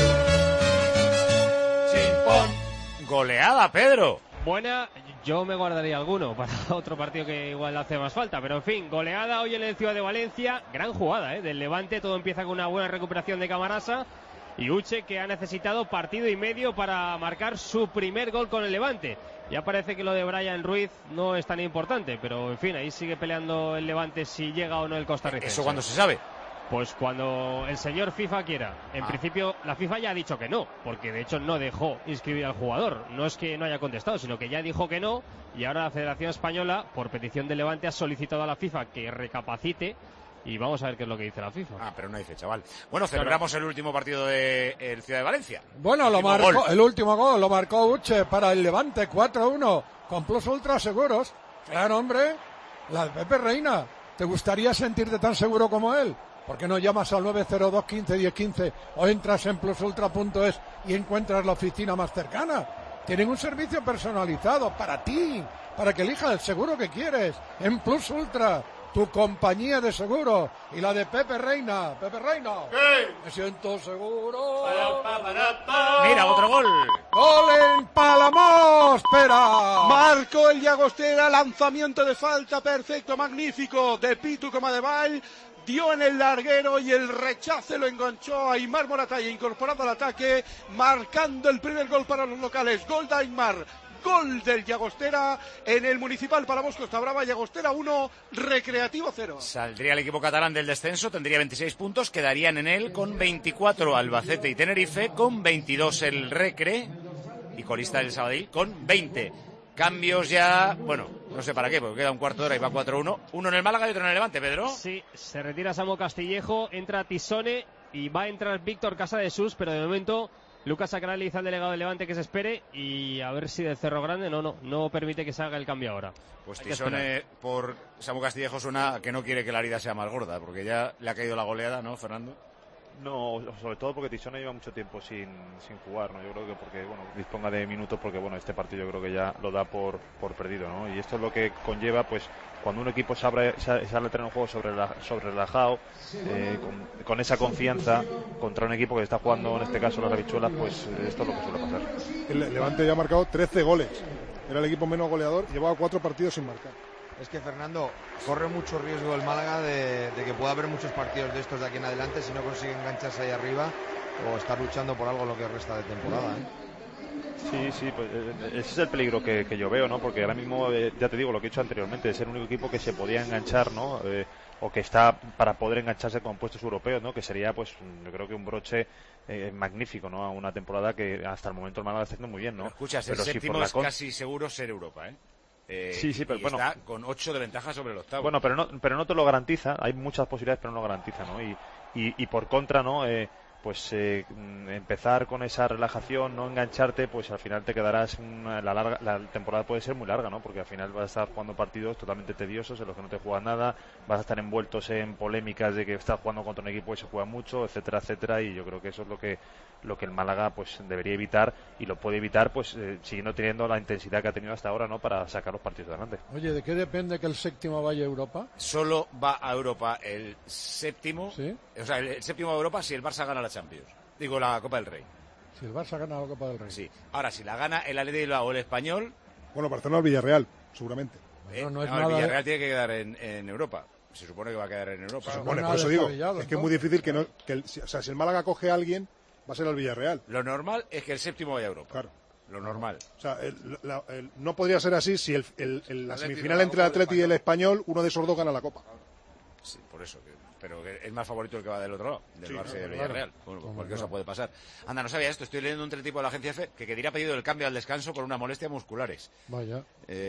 Goleada, Pedro. Buena, yo me guardaría alguno para otro partido que igual hace más falta, pero en fin, goleada hoy en el Ciudad de Valencia, gran jugada del Levante, todo empieza con una buena recuperación de Camarasa y Uche, que ha necesitado partido y medio para marcar su primer gol con el Levante. Ya parece que lo de Brian Ruiz no es tan importante, pero en fin, ahí sigue peleando el Levante si llega o no el costarricense. ¿Eso cuándo se sabe? Pues cuando el señor FIFA quiera. En principio, la FIFA ya ha dicho que no, porque de hecho no dejó inscribir al jugador. No es que no haya contestado, sino que ya dijo que no, y ahora la Federación Española, por petición de Levante, ha solicitado a la FIFA que recapacite, y vamos a ver qué es lo que dice la FIFA. Ah, pero no hay fecha, vale. Bueno, celebramos el último partido del Ciudad de Valencia. Bueno, el último gol lo marcó Uche para el Levante, 4-1, con Plus Ultra Seguros. Claro, hombre, la de Pepe Reina. ¿Te gustaría sentirte tan seguro como él? ¿Por qué no llamas al 902 15 10 15 o entras en plusultra.es y encuentras la oficina más cercana? Tienen un servicio personalizado para ti, para que elijas el seguro que quieres en Plus Ultra, tu compañía de seguro, y la de Pepe Reina. Pepe Reina, ¿qué? Me siento seguro. Mira, otro gol. ¡Gol en Palamós! ¡Espera! Marcó el Llagostera, lanzamiento de falta perfecto, magnífico de Pitu Comadevall. Dio en el larguero y el rechace lo enganchó a Aimar Moratalla, incorporado al ataque, marcando el primer gol para los locales. Gol de Aimar, gol del Llagostera en el Municipal Palamós Costa Brava. Llagostera 1, Recreativo 0. Saldría el equipo catalán del descenso, tendría 26 puntos, quedarían en él con 24 Albacete y Tenerife, con 22 el Recre y colista del Sabadell con 20. Cambios ya, bueno, no sé para qué, porque queda un cuarto de hora y va 4-1. Uno en el Málaga y otro en el Levante, Pedro. Sí, se retira Samu Castillejo, entra Tisone y va a entrar Víctor Casadesus, pero de momento Lucas Acaral le dice al delegado del Levante que se espere y a ver si del Cerro Grande no permite que se haga el cambio ahora. Pues Tisone por Samu Castillejo suena a que no quiere que la herida sea más gorda, porque ya le ha caído la goleada, ¿no, Fernando? No, sobre todo porque Tisona lleva mucho tiempo sin jugar, ¿no? Yo creo que porque, bueno, disponga de minutos, porque, bueno, este partido yo creo que ya lo da por perdido, ¿no? Y esto es lo que conlleva, pues, cuando un equipo sale al terreno de juego sobre relajado, con esa confianza contra un equipo que está jugando, en este caso las habichuelas, pues esto es lo que suele pasar. El Levante ya ha marcado 13 goles. Era el equipo menos goleador, llevaba 4 partidos sin marcar. Es que, Fernando, corre mucho riesgo el Málaga de que pueda haber muchos partidos de estos de aquí en adelante si no consigue engancharse ahí arriba o estar luchando por algo lo que resta de temporada, Sí, pues ese es el peligro que yo veo, ¿no? Porque ahora mismo, ya te digo, lo que he dicho anteriormente, es el único equipo que se podía enganchar, ¿no? O que está para poder engancharse con puestos europeos, ¿no? Que sería, pues, yo creo que un broche magnífico, ¿no? A una temporada que hasta el momento el Málaga está haciendo muy bien, ¿no? Pero escuchas, el séptimo es casi seguro ser Europa, ¿eh? Sí, pero bueno, está con 8 de ventaja sobre el octavo. Bueno, pero no te lo garantiza. Hay muchas posibilidades, pero no lo garantiza, ¿no? Y por contra, ¿no? Empezar con esa relajación, no engancharte, pues al final te quedarás la temporada puede ser muy larga, ¿no? Porque al final vas a estar jugando partidos totalmente tediosos en los que no te juegas nada, vas a estar envueltos en polémicas de que estás jugando contra un equipo y se juega mucho, etcétera, etcétera, y yo creo que eso es lo que el Málaga pues debería evitar, y lo puede evitar pues siguiendo teniendo la intensidad que ha tenido hasta ahora, ¿no? Para sacar los partidos adelante. Oye, ¿de qué depende que el séptimo vaya a Europa? Solo va a Europa el séptimo, ¿sí? O sea, el séptimo a Europa si el Barça gana la Champions. Digo, la Copa del Rey. Si el Barça gana la Copa del Rey. Sí. Ahora, si la gana el Athletic de Bilbao o el Español... Bueno, Barcelona o Villarreal, seguramente. No es el Villarreal tiene que quedar en Europa. Se supone que va a quedar en Europa. Se supone, por eso digo, es que es muy difícil si el Málaga coge a alguien, va a ser el Villarreal. Lo normal es que el séptimo vaya a Europa. Claro. Lo normal. O sea, no podría ser así si la semifinal entre el Athletic y el Español, uno de esos dos gana la Copa. Sí, por eso. Pero es más favorito el que va del otro lado, del Barça y del Villarreal. Bueno, pues cualquier cosa puede pasar. Anda, no sabía esto. Estoy leyendo un teletipo de la agencia EFE que Kedira ha pedido el cambio al descanso por una molestia musculares. Vaya.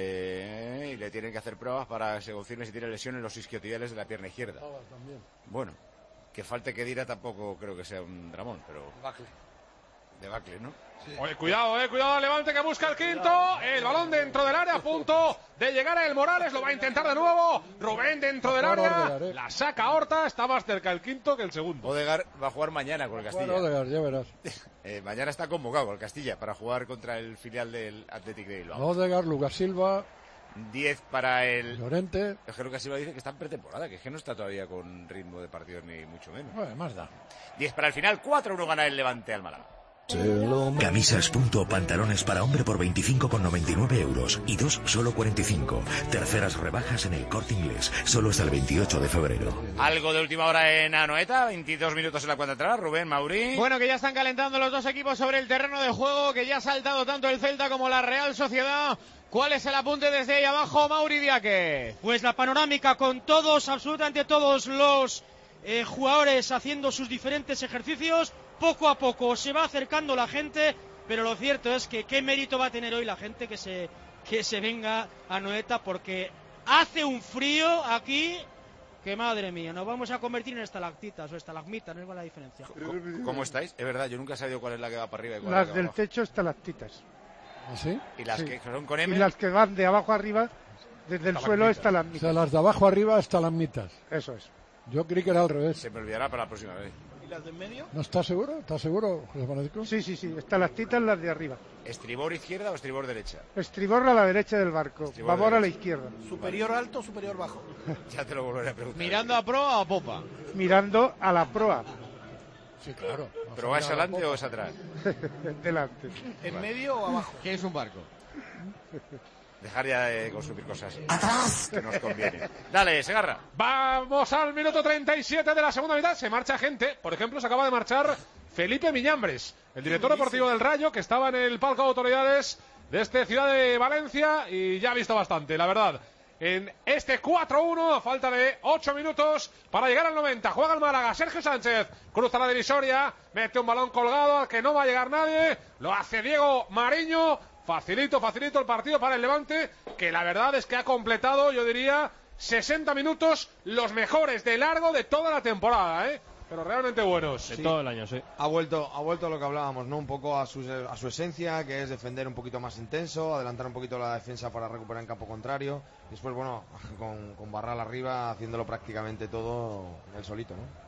Y le tienen que hacer pruebas para que se confirme si tiene lesión en los isquiotibiales de la pierna izquierda. Bueno, que falte Kedira tampoco creo que sea un dramón, pero... Debacle, ¿no? Sí. Oye, cuidado, Levante que busca el quinto. El balón dentro del área, a punto de llegar a el Morales. Lo va a intentar de nuevo. Rubén dentro del área. La saca Horta. Está más cerca el quinto que el segundo. Odegaard va a jugar mañana con el Castilla. Bueno, Odegaard, ya verás. Mañana está convocado el Castilla para jugar contra el filial del Athletic de Bilbao. Odegaard, Lucas Silva. 10 para el Llorente. Es que Lucas Silva dice que está en pretemporada, que es que no está todavía con ritmo de partidos ni mucho menos. Bueno, más da. 10 para el final, 4-1 gana el Levante al Málaga. Camisas pantalones para hombre por 25,99 euros y 2 solo 45. Terceras rebajas en el Corte Inglés, solo hasta el 28 de febrero. Algo de última hora en Anoeta, 22 minutos en la cuenta atrás, Rubén, Mauri. Bueno, que ya están calentando los dos equipos sobre el terreno de juego, que ya ha saltado tanto el Celta como la Real Sociedad. ¿Cuál es el apunte desde ahí abajo, Mauri Diáquez? Pues la panorámica con todos, absolutamente todos los jugadores haciendo sus diferentes ejercicios. Poco a poco se va acercando la gente, pero lo cierto es que qué mérito va a tener hoy la gente que se venga a Anoeta, porque hace un frío aquí que madre mía, nos vamos a convertir en estalactitas o estalagmitas, no es la diferencia. ¿Cómo estáis? Es verdad, yo nunca he sabido cuál es la que va para arriba y cuál las es la que va del abajo. techo estalactitas. ¿Sí? ¿Y las que son con M? Y las que van de abajo arriba, desde el suelo, estalagmitas. O sea, las de abajo arriba estalagmitas. Eso es. Yo creí que era al revés. Se me olvidará para la próxima vez. ¿Y las de en medio? ¿No estás seguro? ¿Estás seguro, José Francisco? Sí, estalactitas las de arriba. ¿Estribor izquierda o estribor derecha? Estribor a la derecha del barco, babor a la izquierda. ¿Superior alto o superior bajo? Ya te lo volveré a preguntar. ¿Mirando a proa o a popa? Mirando a la proa. Sí, claro. ¿Pero va es adelante o es atrás? Delante. ¿En medio o abajo? ¿Qué es un barco? Dejar ya de consumir cosas ¡atrás! Que nos conviene. Dale, Segarra. Vamos al minuto 37 de la segunda mitad. Se marcha gente. Por ejemplo, se acaba de marchar Felipe Miñambres, el director deportivo del Rayo, que estaba en el palco de autoridades de esta ciudad de Valencia y ya ha visto bastante, la verdad. En este 4-1, a falta de 8 minutos para llegar al 90. Juega el Málaga, Sergio Sánchez cruza la divisoria, mete un balón colgado al que no va a llegar nadie. Lo hace Diego Mariño. Facilito el partido para el Levante, que la verdad es que ha completado, yo diría, 60 minutos los mejores de largo de toda la temporada, pero realmente buenos. De todo el año, sí. Ha vuelto a lo que hablábamos, ¿no? Un poco a su esencia, que es defender un poquito más intenso, adelantar un poquito la defensa para recuperar en campo contrario. Después, bueno, con Barral arriba, haciéndolo prácticamente todo él solito, ¿no?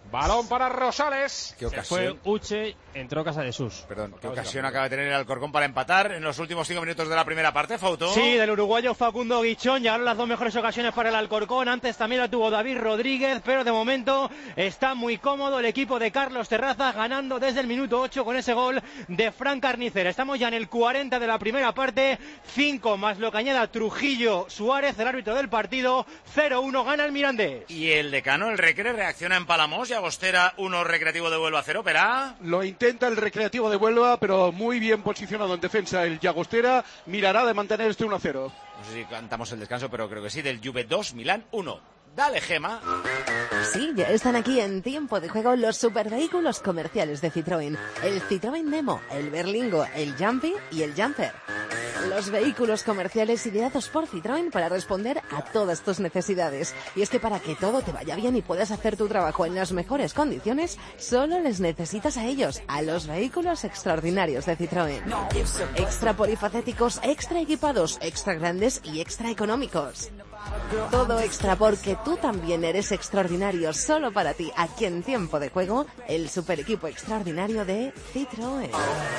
Balón para Rosales. Qué ocasión. Fue Uche, entró Casa de Sus. Perdón, qué ocasión acaba de tener el Alcorcón para empatar en los últimos 5 minutos de la primera parte, Fauto. Sí, del uruguayo Facundo Guichón. Llegaron las 2 mejores ocasiones para el Alcorcón. Antes también la tuvo David Rodríguez, pero de momento está muy cómodo el equipo de Carlos Terrazas, ganando desde el minuto 8 con ese gol de Fran Carnicer. Estamos ya en el 40 de la primera parte, 5 más lo que añada Trujillo Suárez, el árbitro del partido. 0-1 gana el Mirandés. Y el decano, el Recre, reacciona en Palamos y Agostera 1, Recreativo de Huelva 0, Perá. Lo intenta el Recreativo de Huelva, pero muy bien posicionado en defensa el Llagostera. Mirará de mantener este 1-0. No sé si cantamos el descanso, pero creo que sí, del Juve 2, Milán 1. Dale, Gema. Sí, ya están aquí en tiempo de juego los supervehículos comerciales de Citroën. El Citroën Nemo, el Berlingo, el Jumpy y el Jumper. Los vehículos comerciales ideados por Citroën para responder a todas tus necesidades. Y es que para que todo te vaya bien y puedas hacer tu trabajo en las mejores condiciones, solo les necesitas a ellos, a los vehículos extraordinarios de Citroën. Extra polifacéticos, extra equipados, extra grandes y extra económicos. Todo extra porque tú también eres extraordinario, solo para ti, aquí en tiempo de juego, el super equipo extraordinario de Citroën.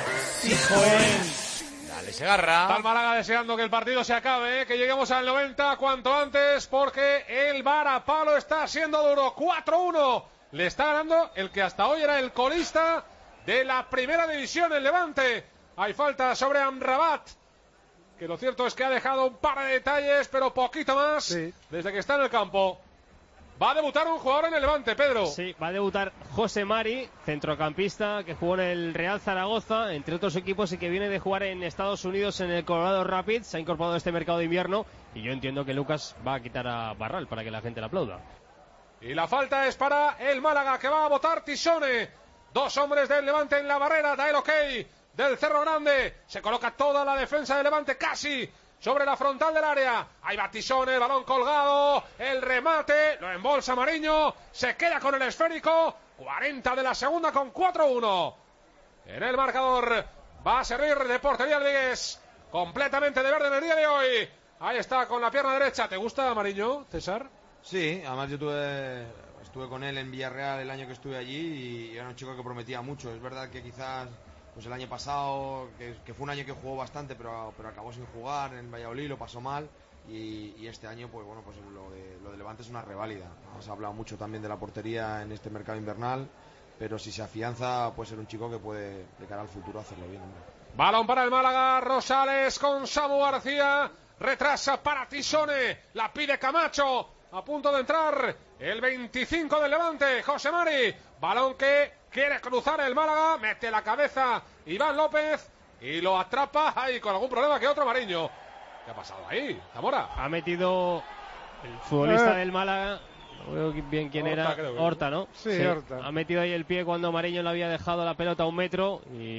Dale, Segarra. Está el Málaga deseando que el partido se acabe, que lleguemos al 90 cuanto antes, porque el varapalo está siendo duro. 4-1. Le está ganando el que hasta hoy era el colista de la primera división, el Levante. Hay falta sobre Amrabat, que lo cierto es que ha dejado un par de detalles, pero poquito más, desde que está en el campo. Va a debutar un jugador en el Levante, Pedro. Sí, va a debutar José Mari, centrocampista que jugó en el Real Zaragoza, entre otros equipos, y que viene de jugar en Estados Unidos en el Colorado Rapids. Se ha incorporado a este mercado de invierno y yo entiendo que Lucas va a quitar a Barral para que la gente le aplauda. Y la falta es para el Málaga, que va a votar Tisone. 2 hombres del Levante en la barrera, da el ok del Cerro Grande. Se coloca toda la defensa del Levante casi sobre la frontal del área. Ahí va Tisone, el balón colgado, el remate, lo embolsa Mariño, se queda con el esférico. 40 de la segunda con 4-1. En el marcador va a servir de portería el Vigues, completamente de verde en el día de hoy. Ahí está con la pierna derecha. ¿Te gusta Mariño, César? Sí, además yo estuve con él en Villarreal el año que estuve allí y era un chico que prometía mucho. Es verdad que quizás pues el año pasado, que fue un año que jugó bastante, pero acabó sin jugar en Valladolid, lo pasó mal, y este año pues bueno, pues lo de Levante es una reválida. Se ha hablado mucho también de la portería en este mercado invernal, pero si se afianza puede ser un chico que puede de cara al futuro hacerlo bien, hombre. Balón para el Málaga, Rosales con Samu García, retrasa para Tisone, la pide Camacho, a punto de entrar el 25 del Levante, José Mari. Balón que quiere cruzar el Málaga, mete la cabeza Iván López y lo atrapa ahí con algún problema que otro, Mariño. ¿Qué ha pasado ahí, Zamora? Ha metido el futbolista del Málaga, no veo bien quién Horta, era, Horta, ¿no? Sí, Horta. Ha metido ahí el pie cuando Mariño le había dejado la pelota a 1 metro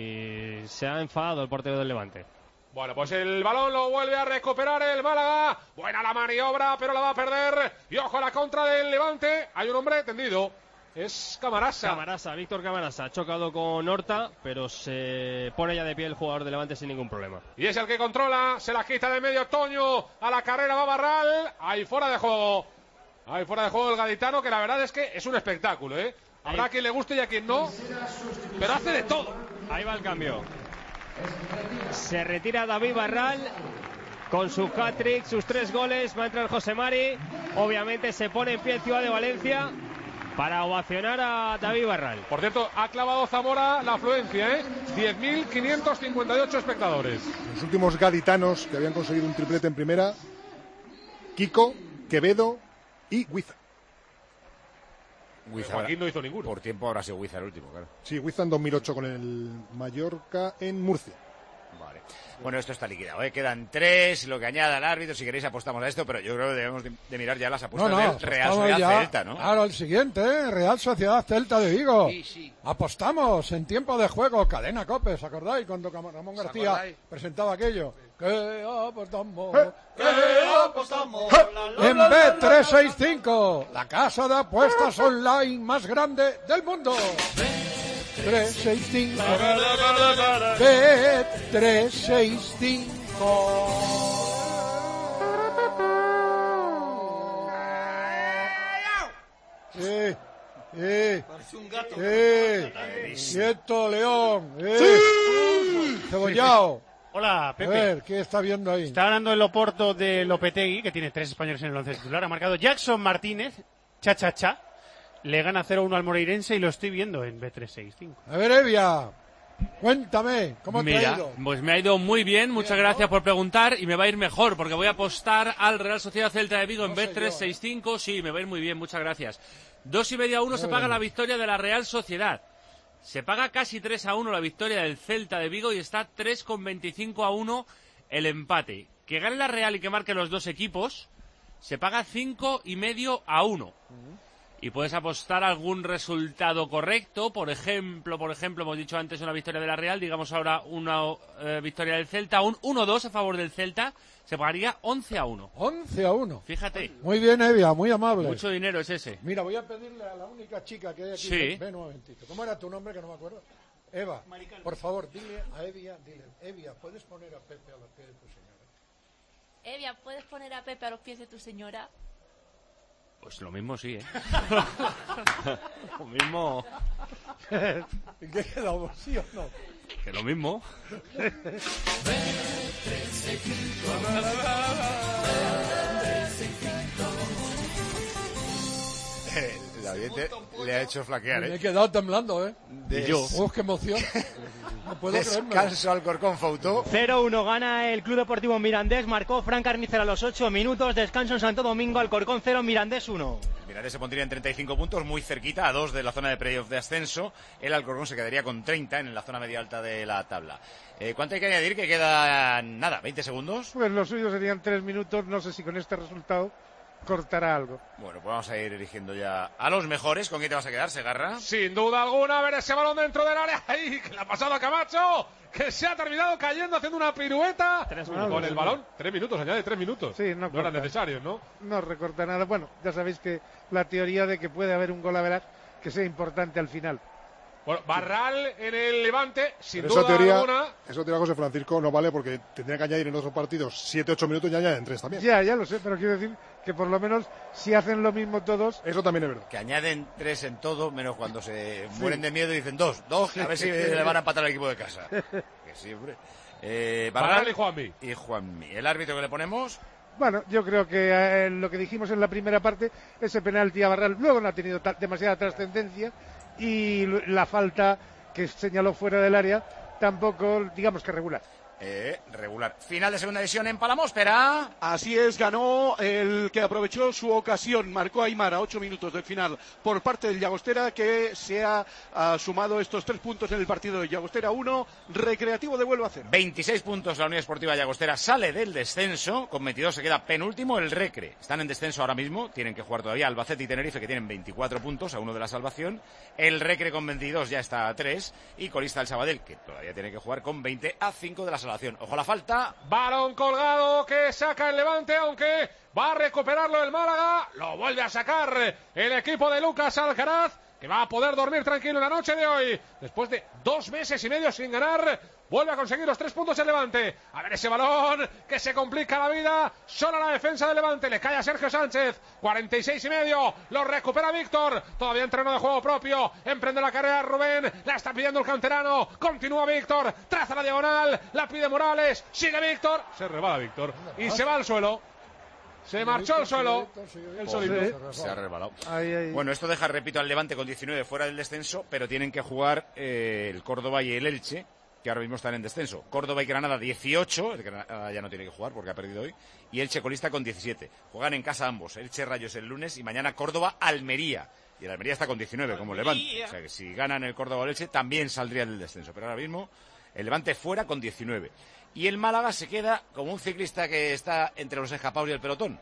y se ha enfadado el portero del Levante. Bueno, pues el balón lo vuelve a recuperar el Málaga. Buena la maniobra, pero la va a perder. Y ojo a la contra del Levante. Hay un hombre tendido. Es Camarasa. Víctor Camarasa. Ha chocado con Horta, pero se pone ya de pie el jugador de Levante sin ningún problema. Y es el que controla. Se la quita de medio Toño. A la carrera va Barral. Ahí fuera de juego. Ahí fuera de juego el gaditano, que la verdad es que es un espectáculo, ¿eh? Habrá quien le guste y a quien no. Pero hace de todo. Ahí va el cambio. Se retira David Barral con su hat-trick, sus 3 goles. Va a entrar José Mari. Obviamente se pone en pie el Ciudad de Valencia para ovacionar a David Barral. Por cierto, ha clavado Zamora la afluencia, ¿eh? 10.558 espectadores. Los últimos gaditanos que habían conseguido un triplete en primera: Kiko, Quevedo y Huiza. Joaquín no hizo ninguno. Por tiempo habrá sido Huiza el último, claro. Sí, Huiza en 2008 con el Mallorca en Murcia. Vale. Bueno, esto está liquidado, ¿eh? Quedan 3, lo que añada el árbitro, si queréis apostamos a esto, pero yo creo que debemos de mirar ya las apuestas del Real Sociedad Celta, ¿no? Claro, el siguiente, Real Sociedad Celta de Vigo. Sí. Apostamos en tiempo de juego, Cadena COPE, ¿os acordáis? Cuando Ramón García presentaba aquello. Que apostamos, en Bet365, la casa de apuestas online más grande del mundo. 365 Bet365. Sí. Parece un gato. Quieto, León. Cebollao. Hola, Pepe. A ver, ¿qué está viendo ahí? Está ganando el Oporto de Lopetegui, que tiene 3 españoles en el 11 titular. Ha marcado Jackson Martínez, cha. Le gana 0-1 al Moreirense y lo estoy viendo en B365. A ver, Evia, cuéntame, ¿cómo te ha ido? Pues me ha ido muy bien, muchas gracias por preguntar, y me va a ir mejor, porque voy a apostar al Real Sociedad Celta de Vigo en B365. Sí, me va a ir muy bien, muchas gracias. 2,5-1 se paga la victoria de la Real Sociedad. Se paga casi 3-1 la victoria del Celta de Vigo y está 3,25-1 el empate. Que gane la Real y que marque los dos equipos, se paga 5,5-1. Y puedes apostar algún resultado correcto. Por ejemplo, hemos dicho antes una victoria de la Real, digamos ahora una victoria del Celta, un 1-2 a favor del Celta, se pagaría 11-1. 11-1. Fíjate. Muy bien, Evia, muy amable. Mucho dinero es ese. Mira, voy a pedirle a la única chica que hay aquí. Sí. Ven un momentito. ¿Cómo era tu nombre que no me acuerdo? Eva, por favor, dile a Evia, Evia, ¿puedes poner a Pepe a los pies de tu señora? Evia, ¿puedes poner a Pepe a los pies de tu señora? Pues lo mismo sí, ¿eh? Lo mismo. ¿En qué quedamos, sí o no? Que lo mismo. El oyente le ha hecho flaquear, Me he quedado temblando, ¿eh? Y yo. ¡Qué emoción! No puedo creerme. Descanso Alcorcón, Foutó. 0-1 gana el Club Deportivo Mirandés, marcó Fran Carnicer a los 8 minutos, descanso en Santo Domingo, Alcorcón 0, Mirandés 1. Mirandés se pondría en 35 puntos, muy cerquita, a 2 de la zona de playoff de ascenso. El Alcorcón se quedaría con 30 en la zona media alta de la tabla. ¿Cuánto hay que añadir? Que quedan, nada, 20 segundos. Pues los suyos serían 3 minutos, no sé si con este resultado cortará algo. Bueno, pues vamos a ir eligiendo ya a los mejores. ¿Con quién te vas a quedar, Segarra? Sin duda alguna, a ver ese balón dentro del área. ¡Ay, que le ha pasado a Camacho! Que se ha terminado cayendo haciendo una pirueta. Con el balón. 3 minutos, añade 3 minutos. Sí, no eran necesarios, ¿no? No recorta nada. Bueno, ya sabéis que la teoría de que puede haber un gol a veras que sea importante al final. Bueno, Barral en el Levante, sin Pero duda alguna. Eso teoría, José Francisco, no vale porque tendría que añadir en otros partidos 7-8 minutos y añaden 3 también. Ya lo sé, pero quiero decir que por lo menos si hacen lo mismo todos. Eso también es verdad. Que añaden 3 en todo, menos cuando se mueren de miedo y dicen 2, a ver si le van a empatar al equipo de casa. Que sí, hombre. Barral y Juanmi. Y Juanmi. ¿El árbitro que le ponemos? Bueno, yo creo que lo que dijimos en la primera parte, ese penalti a Barral luego no ha tenido demasiada trascendencia y la falta que señaló fuera del área tampoco, digamos que regular. Regular. Final de segunda división en Palamóspera. Así es, ganó el que aprovechó su ocasión, marcó Aimar a 8 minutos del final por parte del Llagostera, que se ha sumado estos 3 puntos en el partido de Llagostera 1, Recreativo de Huelva 0. 26 puntos la Unión Esportiva Llagostera, sale del descenso, con 22 se queda penúltimo el Recre. Están en descenso ahora mismo, tienen que jugar todavía Albacete y Tenerife, que tienen 24 puntos, a 1 de la salvación. El Recre con 22 ya está a 3, y colista el Sabadell, que todavía tiene que jugar con 20 a 5 de la salvación. Ojo la falta. Balón colgado que saca el Levante, aunque va a recuperarlo el Málaga. Lo vuelve a sacar el equipo de Lucas Alcaraz, que va a poder dormir tranquilo en la noche de hoy. Después de 2 meses y medio sin ganar, vuelve a conseguir los 3 puntos el Levante. A ver ese balón que se complica la vida. Sola la defensa del Levante. Le cae a Sergio Sánchez. 46 y medio. Lo recupera Víctor. Todavía en terreno de juego propio. Emprende la carrera Rubén. La está pidiendo el canterano. Continúa Víctor. Traza la diagonal. La pide Morales. Sigue Víctor. Se rebala Víctor. Y se va al suelo. Se marchó al suelo. El solito. Se ha rebalado. Ay. Bueno, esto deja, repito, al Levante con 19 fuera del descenso, pero tienen que jugar el Córdoba y el Elche, que ahora mismo están en descenso. Córdoba y Granada 18, el Granada ya no tiene que jugar porque ha perdido hoy, y Elche colista con 17. Juegan en casa ambos, Elche Rayos el lunes y mañana Córdoba Almería. Y el Almería está con 19 como el Levante. O sea que si ganan el Córdoba o el Elche también saldrían del descenso. Pero ahora mismo el Levante fuera con 19. Y el Málaga se queda como un ciclista que está entre los escapados y el pelotón.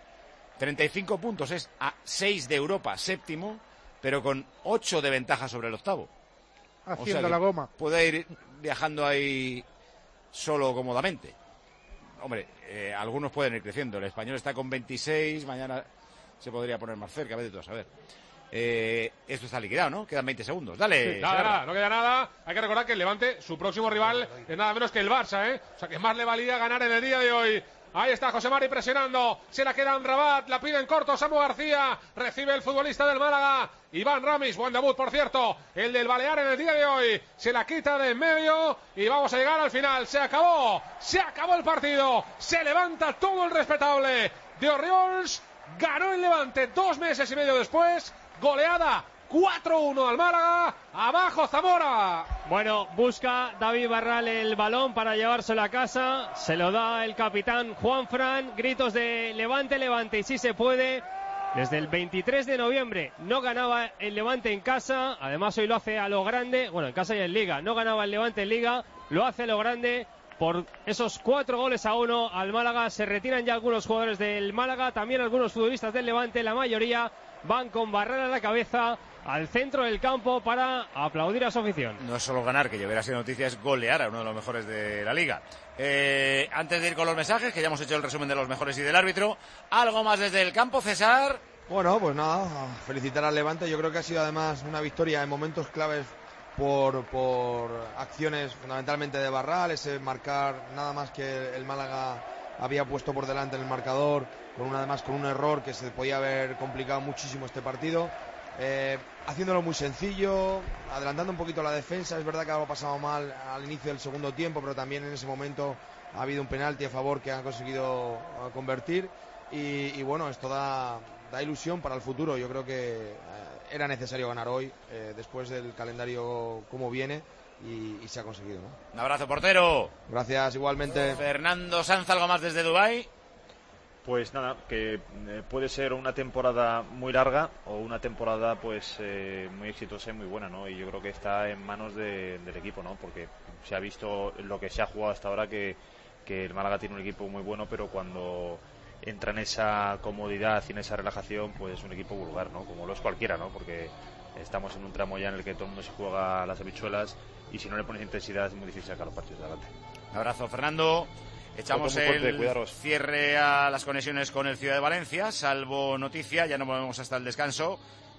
35 puntos, es a 6 de Europa, séptimo, pero con 8 de ventaja sobre el octavo. Haciendo la goma. Puede ir viajando ahí solo cómodamente. Hombre, algunos pueden ir creciendo. El Español está con 26, mañana se podría poner más cerca, vete tú a saber. Esto está liquidado, ¿no? Quedan 20 segundos. Dale. Sí, nada, no queda nada. Hay que recordar que el Levante, su próximo rival, es nada menos que el Barça, ¿eh? O sea que más le valía ganar en el día de hoy Ahí está José Mari presionando. Se la queda Amrabat. La pide en corto Samu García. Recibe el futbolista del Málaga. Iván Ramis. Buen debut, por cierto. El del Balear en el día de hoy. Se la quita de en medio. Y vamos a llegar al final. Se acabó. Se acabó el partido. Se levanta todo el respetable de Orriols. Ganó el Levante 2 meses y medio después. Goleada 4-1 al Málaga. Abajo Zamora. Bueno, busca David Barral el balón para llevárselo a casa. Se lo da el capitán Juanfran. Gritos de Levante, Levante, y sí se puede. Desde el 23 de noviembre no ganaba el Levante en casa. Además hoy lo hace a lo grande. Bueno, en casa y en Liga. No ganaba el Levante en Liga. Lo hace a lo grande. Por esos 4-1 al Málaga. Se retiran ya algunos jugadores del Málaga. También algunos futbolistas del Levante. La mayoría van con Barral a la cabeza al centro del campo para aplaudir a su afición. No es solo ganar, que ya hubiera sido noticia, es golear a uno de los mejores de la liga. Antes de ir con los mensajes, que ya hemos hecho el resumen de los mejores y del árbitro, ¿algo más desde el campo, César? Bueno, pues nada, felicitar al Levante. Yo creo que ha sido además una victoria en momentos claves por acciones fundamentalmente de Barral, ese marcar nada más que el Málaga había puesto por delante en el marcador, además con un error que se podía haber complicado muchísimo este partido. Haciéndolo muy sencillo, adelantando un poquito la defensa. Es verdad que algo ha pasado mal al inicio del segundo tiempo, pero también en ese momento ha habido un penalti a favor que han conseguido convertir y bueno, esto da ilusión para el futuro. Yo creo que era necesario ganar hoy, después del calendario como viene, y se ha conseguido, ¿no? Un abrazo, portero. Gracias, igualmente. Fernando Sanz, ¿algo más desde Dubái? Pues nada, que puede ser una temporada muy larga o una temporada pues muy exitosa y muy buena, ¿no? Y yo creo que está en manos del equipo, ¿no? Porque se ha visto lo que se ha jugado hasta ahora, que el Málaga tiene un equipo muy bueno, pero cuando entra en esa comodidad y en esa relajación, pues es un equipo vulgar, ¿no? Como lo es cualquiera, ¿no? Porque estamos en un tramo ya en el que todo el mundo se juega las habichuelas y si no le pones intensidad es muy difícil sacar los partidos adelante. Un abrazo, Fernando. Echamos el cierre a las conexiones con el Ciudad de Valencia, salvo noticia, ya no volvemos hasta el descanso,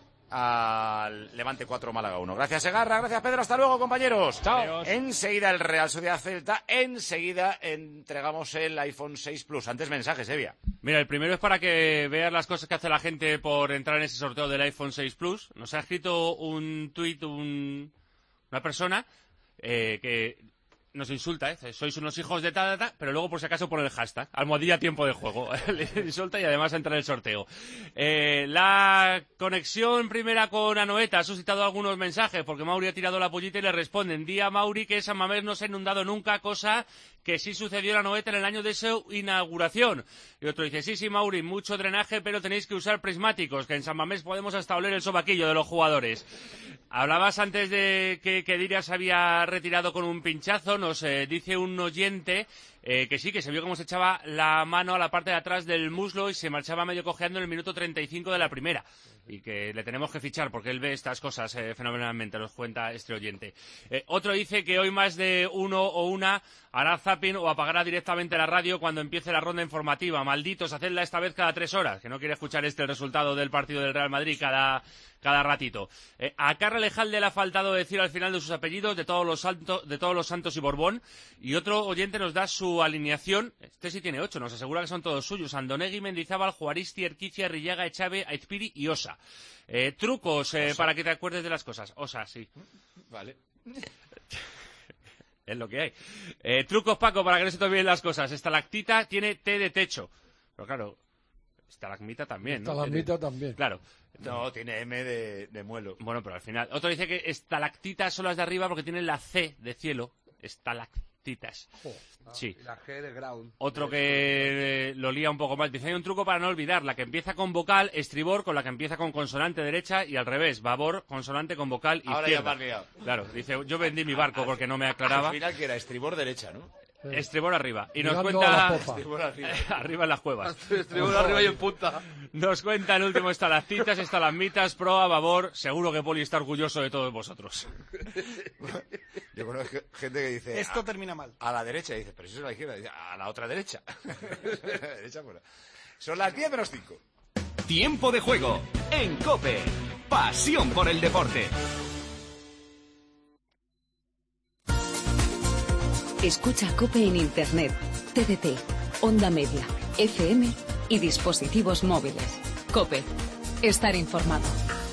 al Levante 4, Málaga 1. Gracias, Segarra, gracias, Pedro, hasta luego, compañeros. Chao. Adiós. Enseguida el Real Sociedad Celta, enseguida entregamos el iPhone 6 Plus. Antes mensajes, Evia. Mira, el primero es para que veas las cosas que hace la gente por entrar en ese sorteo del iPhone 6 Plus. Nos ha escrito un tuit una persona que nos insulta, sois unos hijos de pero luego por si acaso pone el hashtag, almohadilla tiempo de juego, le insulta y además entra en el sorteo. La conexión primera con Anoeta ha suscitado algunos mensajes, porque Mauri ha tirado la pollita y le responden: día Mauri que San Mamés no se ha inundado nunca, cosa que sí sucedió en Anoeta en el año de su inauguración. Y otro dice: sí, Mauri, mucho drenaje, pero tenéis que usar prismáticos, que en San Mamés podemos hasta oler el sobaquillo de los jugadores. Hablabas antes de que Dirias había retirado con un pinchazo. Nos dice un oyente que sí, que se vio cómo se echaba la mano a la parte de atrás del muslo y se marchaba medio cojeando en el minuto 35 de la primera. Y que le tenemos que fichar porque él ve estas cosas fenomenalmente, nos cuenta este oyente. Otro dice que hoy más de uno o una hará zapping o apagará directamente la radio cuando empiece la ronda informativa. Malditos, hacedla esta vez cada 3 horas, que no quiere escuchar el resultado del partido del Real Madrid cada ratito. A Carra Lejalde le ha faltado decir al final de sus apellidos de todos los Santos y Borbón. Y otro oyente nos da su alineación. Este sí tiene 8, nos asegura que son todos suyos: Andonegui, Mendizábal, Juaristi, Erquicia, Rillaga, Echave, Aizpiri y Osa. Trucos para que te acuerdes de las cosas. Osa, sí. Vale. Es lo que hay. Trucos, Paco, para que no se te olviden las cosas. Estalactita tiene T de techo. Pero claro, estalagmita también, ¿no? Estalagmita también. Claro. No, tiene M de muelo. Bueno, pero al final. Otro dice que estalactitas son las de arriba porque tienen la C de cielo. Estalactitas. Sí. La G de ground. Otro que lo lía un poco mal. Dice: hay un truco para no olvidar. La que empieza con vocal, estribor, con la que empieza con consonante derecha, y al revés, babor, consonante con vocal izquierda. Ahora ya me has liado. Claro, dice: yo vendí mi barco porque no me aclaraba. Al final que era estribor derecha, ¿no? Estribor arriba. Y nos Mirando cuenta... Estribor arriba. Arriba en las cuevas. Estribor arriba y en punta. Nos cuenta el último: estalactitas, estalagmitas, proa, babor. Seguro que Poli está orgulloso de todos vosotros. Yo conozco gente que dice... Esto termina mal. A la derecha, dice, pero si eso es a la izquierda. Dice, a la otra derecha. La derecha fuera. Son las 10 menos 5. Tiempo de juego en COPE. Pasión por el deporte. Escucha COPE en Internet. TDT. onda media, FM y dispositivos móviles. COPE. Estar informado.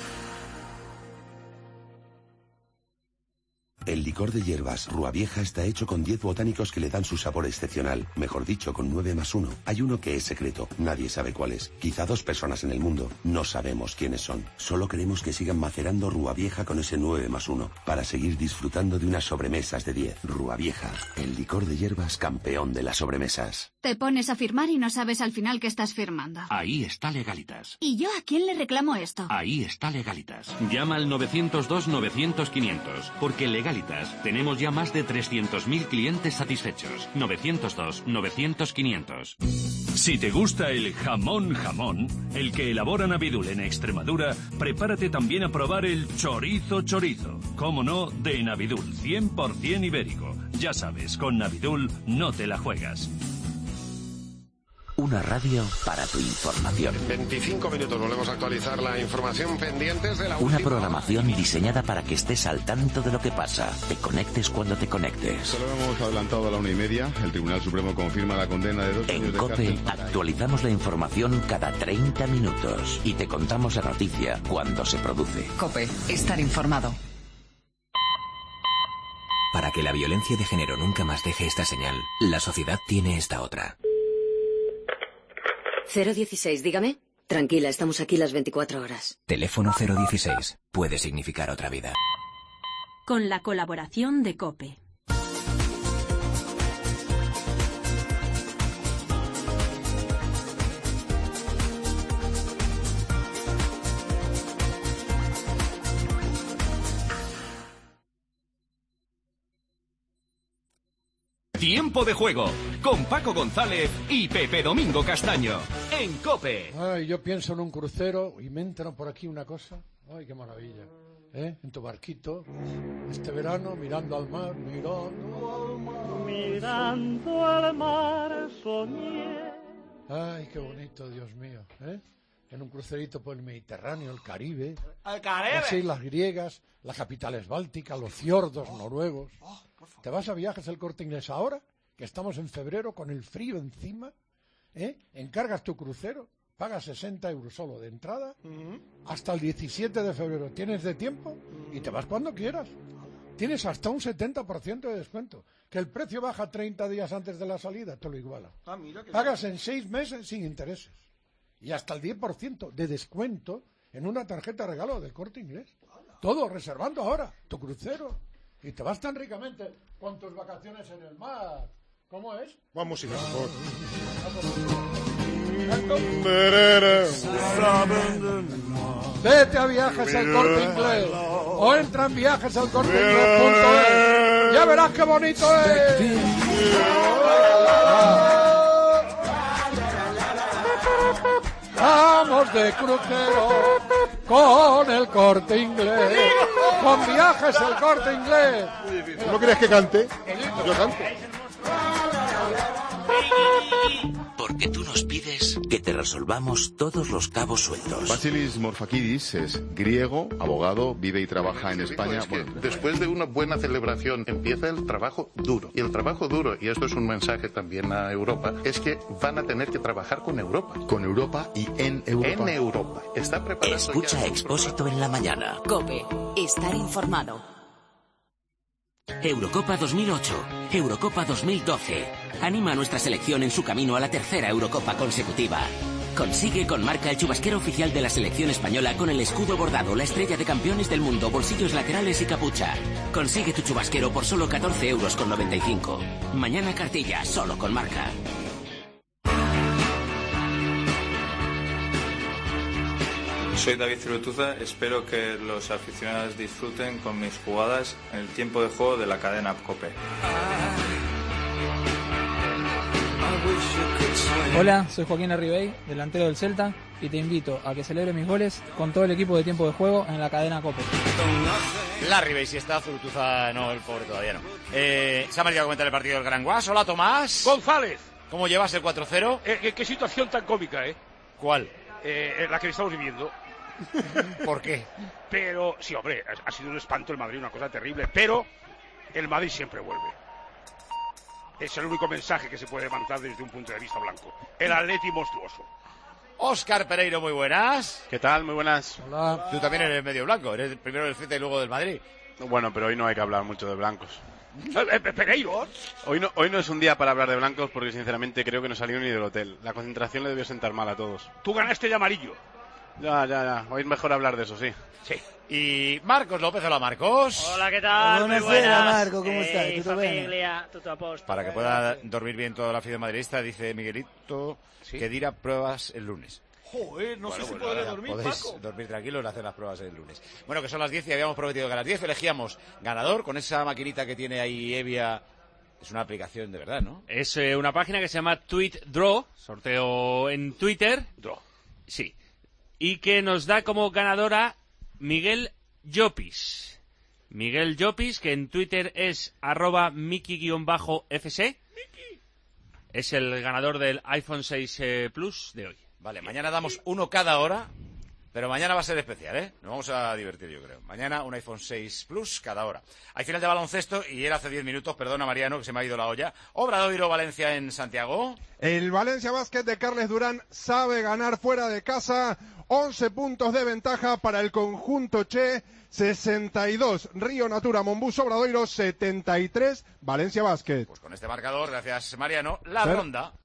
El licor de hierbas Rúa Vieja está hecho con 10 botánicos que le dan su sabor excepcional. Mejor dicho, con 9+1. Hay uno que es secreto. Nadie sabe cuál es. Quizá 2 personas en el mundo. No sabemos quiénes son. Solo queremos que sigan macerando Rúa Vieja con ese 9+1 para seguir disfrutando de unas sobremesas de 10. Rúa Vieja, el licor de hierbas campeón de las sobremesas. Te pones a firmar y no sabes al final qué estás firmando. Ahí está Legalitas. ¿Y yo a quién le reclamo esto? Ahí está Legalitas. Llama al 902-900-500, porque Legalitas tenemos ya más de 300.000 clientes satisfechos. 902-900-500. Si te gusta el jamón, el que elabora Navidul en Extremadura, prepárate también a probar el chorizo. Cómo no, de Navidul, 100% ibérico. Ya sabes, con Navidul no te la juegas. Una radio para tu información. 25 minutos, volvemos a actualizar la información pendientes de la Una última... programación diseñada para que estés al tanto de lo que pasa. Te conectes cuando te conectes. Se lo hemos adelantado a la 1:30. El Tribunal Supremo confirma la condena de 2 años En de COPE cárcel. actualizamos la información cada 30 minutos y te contamos la noticia cuando se produce. COPE. Estar informado. Para que la violencia de género nunca más deje esta señal, la sociedad tiene esta otra. 016, dígame. Tranquila, estamos aquí las 24 horas. Teléfono 016. Puede significar otra vida. Con la colaboración de COPE. Tiempo de juego con Paco González y Pepe Domingo Castaño en COPE. Ay, yo pienso en un crucero y me entra por aquí una cosa. Ay, qué maravilla. En tu barquito, este verano, mirando al mar, mirando al mar, soñé. Ay, qué bonito, Dios mío. En un crucerito por el Mediterráneo, el Caribe. ¡El Caribe! Las islas griegas, las capitales bálticas, los fiordos noruegos. ¿Te vas a Viajes El Corte Inglés ahora? Que estamos en febrero con el frío encima. Encargas tu crucero, pagas 60 euros solo de entrada, hasta el 17 de febrero. Tienes de tiempo y te vas cuando quieras. Tienes hasta un 70% de descuento. Que el precio baja 30 días antes de la salida, te lo iguala. Pagas en 6 meses sin intereses. Y hasta el 10% de descuento en una tarjeta regalo del Corte Inglés. Todo reservando ahora tu crucero. Y te vas tan ricamente con tus vacaciones en el mar. ¿Cómo es? Vamos a ir mejor. Vete a Viajes El Corte Inglés. O entra en viajeselcorteinglés.es. Ya verás qué bonito es. Vamos de crucero con el Corte Inglés. Con Viajes El Corte Inglés. ¿No quieres que cante? Yo canto. Porque tú nos pides que te resolvamos todos los cabos sueltos. Vasilis Morfakidis es griego, abogado, vive y trabaja en España. Después de una buena celebración empieza el trabajo duro. Y el trabajo duro, y esto es un mensaje también a Europa, es que van a tener que trabajar con Europa. Con Europa y en Europa. En Europa. Está preparado. Escucha Expósito en la mañana. COPE. Estar informado. Eurocopa 2008, Eurocopa 2012. Anima a nuestra selección en su camino a la tercera Eurocopa consecutiva. Consigue con marca el chubasquero oficial de la selección española con el escudo bordado, la estrella de campeones del mundo, bolsillos laterales y capucha. Consigue tu chubasquero por solo 14,95 €. Mañana cartilla, solo con marca. Soy David Cirutuza, espero que los aficionados disfruten con mis jugadas en el tiempo de juego de la cadena COPE. Hola, soy Joaquín Arribey, delantero del Celta, y te invito a que celebre mis goles con todo el equipo de tiempo de juego en la cadena COPE. La Arribey si está, Zurutuza no, el pobre todavía no. Se ha metido a comentar el partido del Gran Guas. Hola, Tomás. González. ¿Cómo llevas el 4-0? ¿Qué situación tan cómica, ¿Cuál? La que estamos viviendo. ¿Por qué? Pero, sí, hombre, ha sido un espanto el Madrid, una cosa terrible, pero el Madrid siempre vuelve. Es el único mensaje que se puede mandar desde un punto de vista blanco. El Atleti monstruoso. Óscar Pereiro, muy buenas. ¿Qué tal? Muy buenas. Hola. Tú también eres medio blanco, eres primero del Celta y luego del Madrid. Bueno, pero hoy no hay que hablar mucho de blancos. Pereiro. Hoy no es un día para hablar de blancos porque sinceramente creo que no salió ni del hotel. La concentración le debió sentar mal a todos. Tú ganaste de amarillo. Ya. Hoy es mejor hablar de eso, sí. Sí. Y Marcos López, hola Marcos. Hola, ¿qué tal? Buonasera, muy buenas. Marco, ¿cómo estás? ¿Tutto bene? Familia, tutto a posto. Para que pueda dormir bien toda la afición madridista, dice Miguelito que dirá pruebas el lunes. Joder, no sé si podré dormir, podéis Paco. dormir tranquilos y hacer las pruebas el lunes. Bueno, que son las 10 y habíamos prometido que a las 10 elegíamos ganador con esa maquinita que tiene ahí Evia. Es una aplicación de verdad, ¿no? Es una página que se llama Tweet Draw, sorteo en Twitter. Draw. Sí. Y que nos da como ganadora Miguel Llopis. Miguel Llopis, que en Twitter es @Miki_FC. Es el ganador del iPhone 6 Plus de hoy. Vale, mañana damos uno cada hora, pero mañana va a ser especial, ¿eh? Nos vamos a divertir, yo creo. Mañana un iPhone 6 Plus cada hora. Hay final de baloncesto y era hace 10 minutos, perdona Mariano, que se me ha ido la olla. Obradoiro Valencia en Santiago. El Valencia Basket de Carles Durán sabe ganar fuera de casa. 11 puntos de ventaja para el conjunto Che. 62 Río Natura Monbus Obradoiro, 73 Valencia Basket. Pues con este marcador, gracias Mariano, la ronda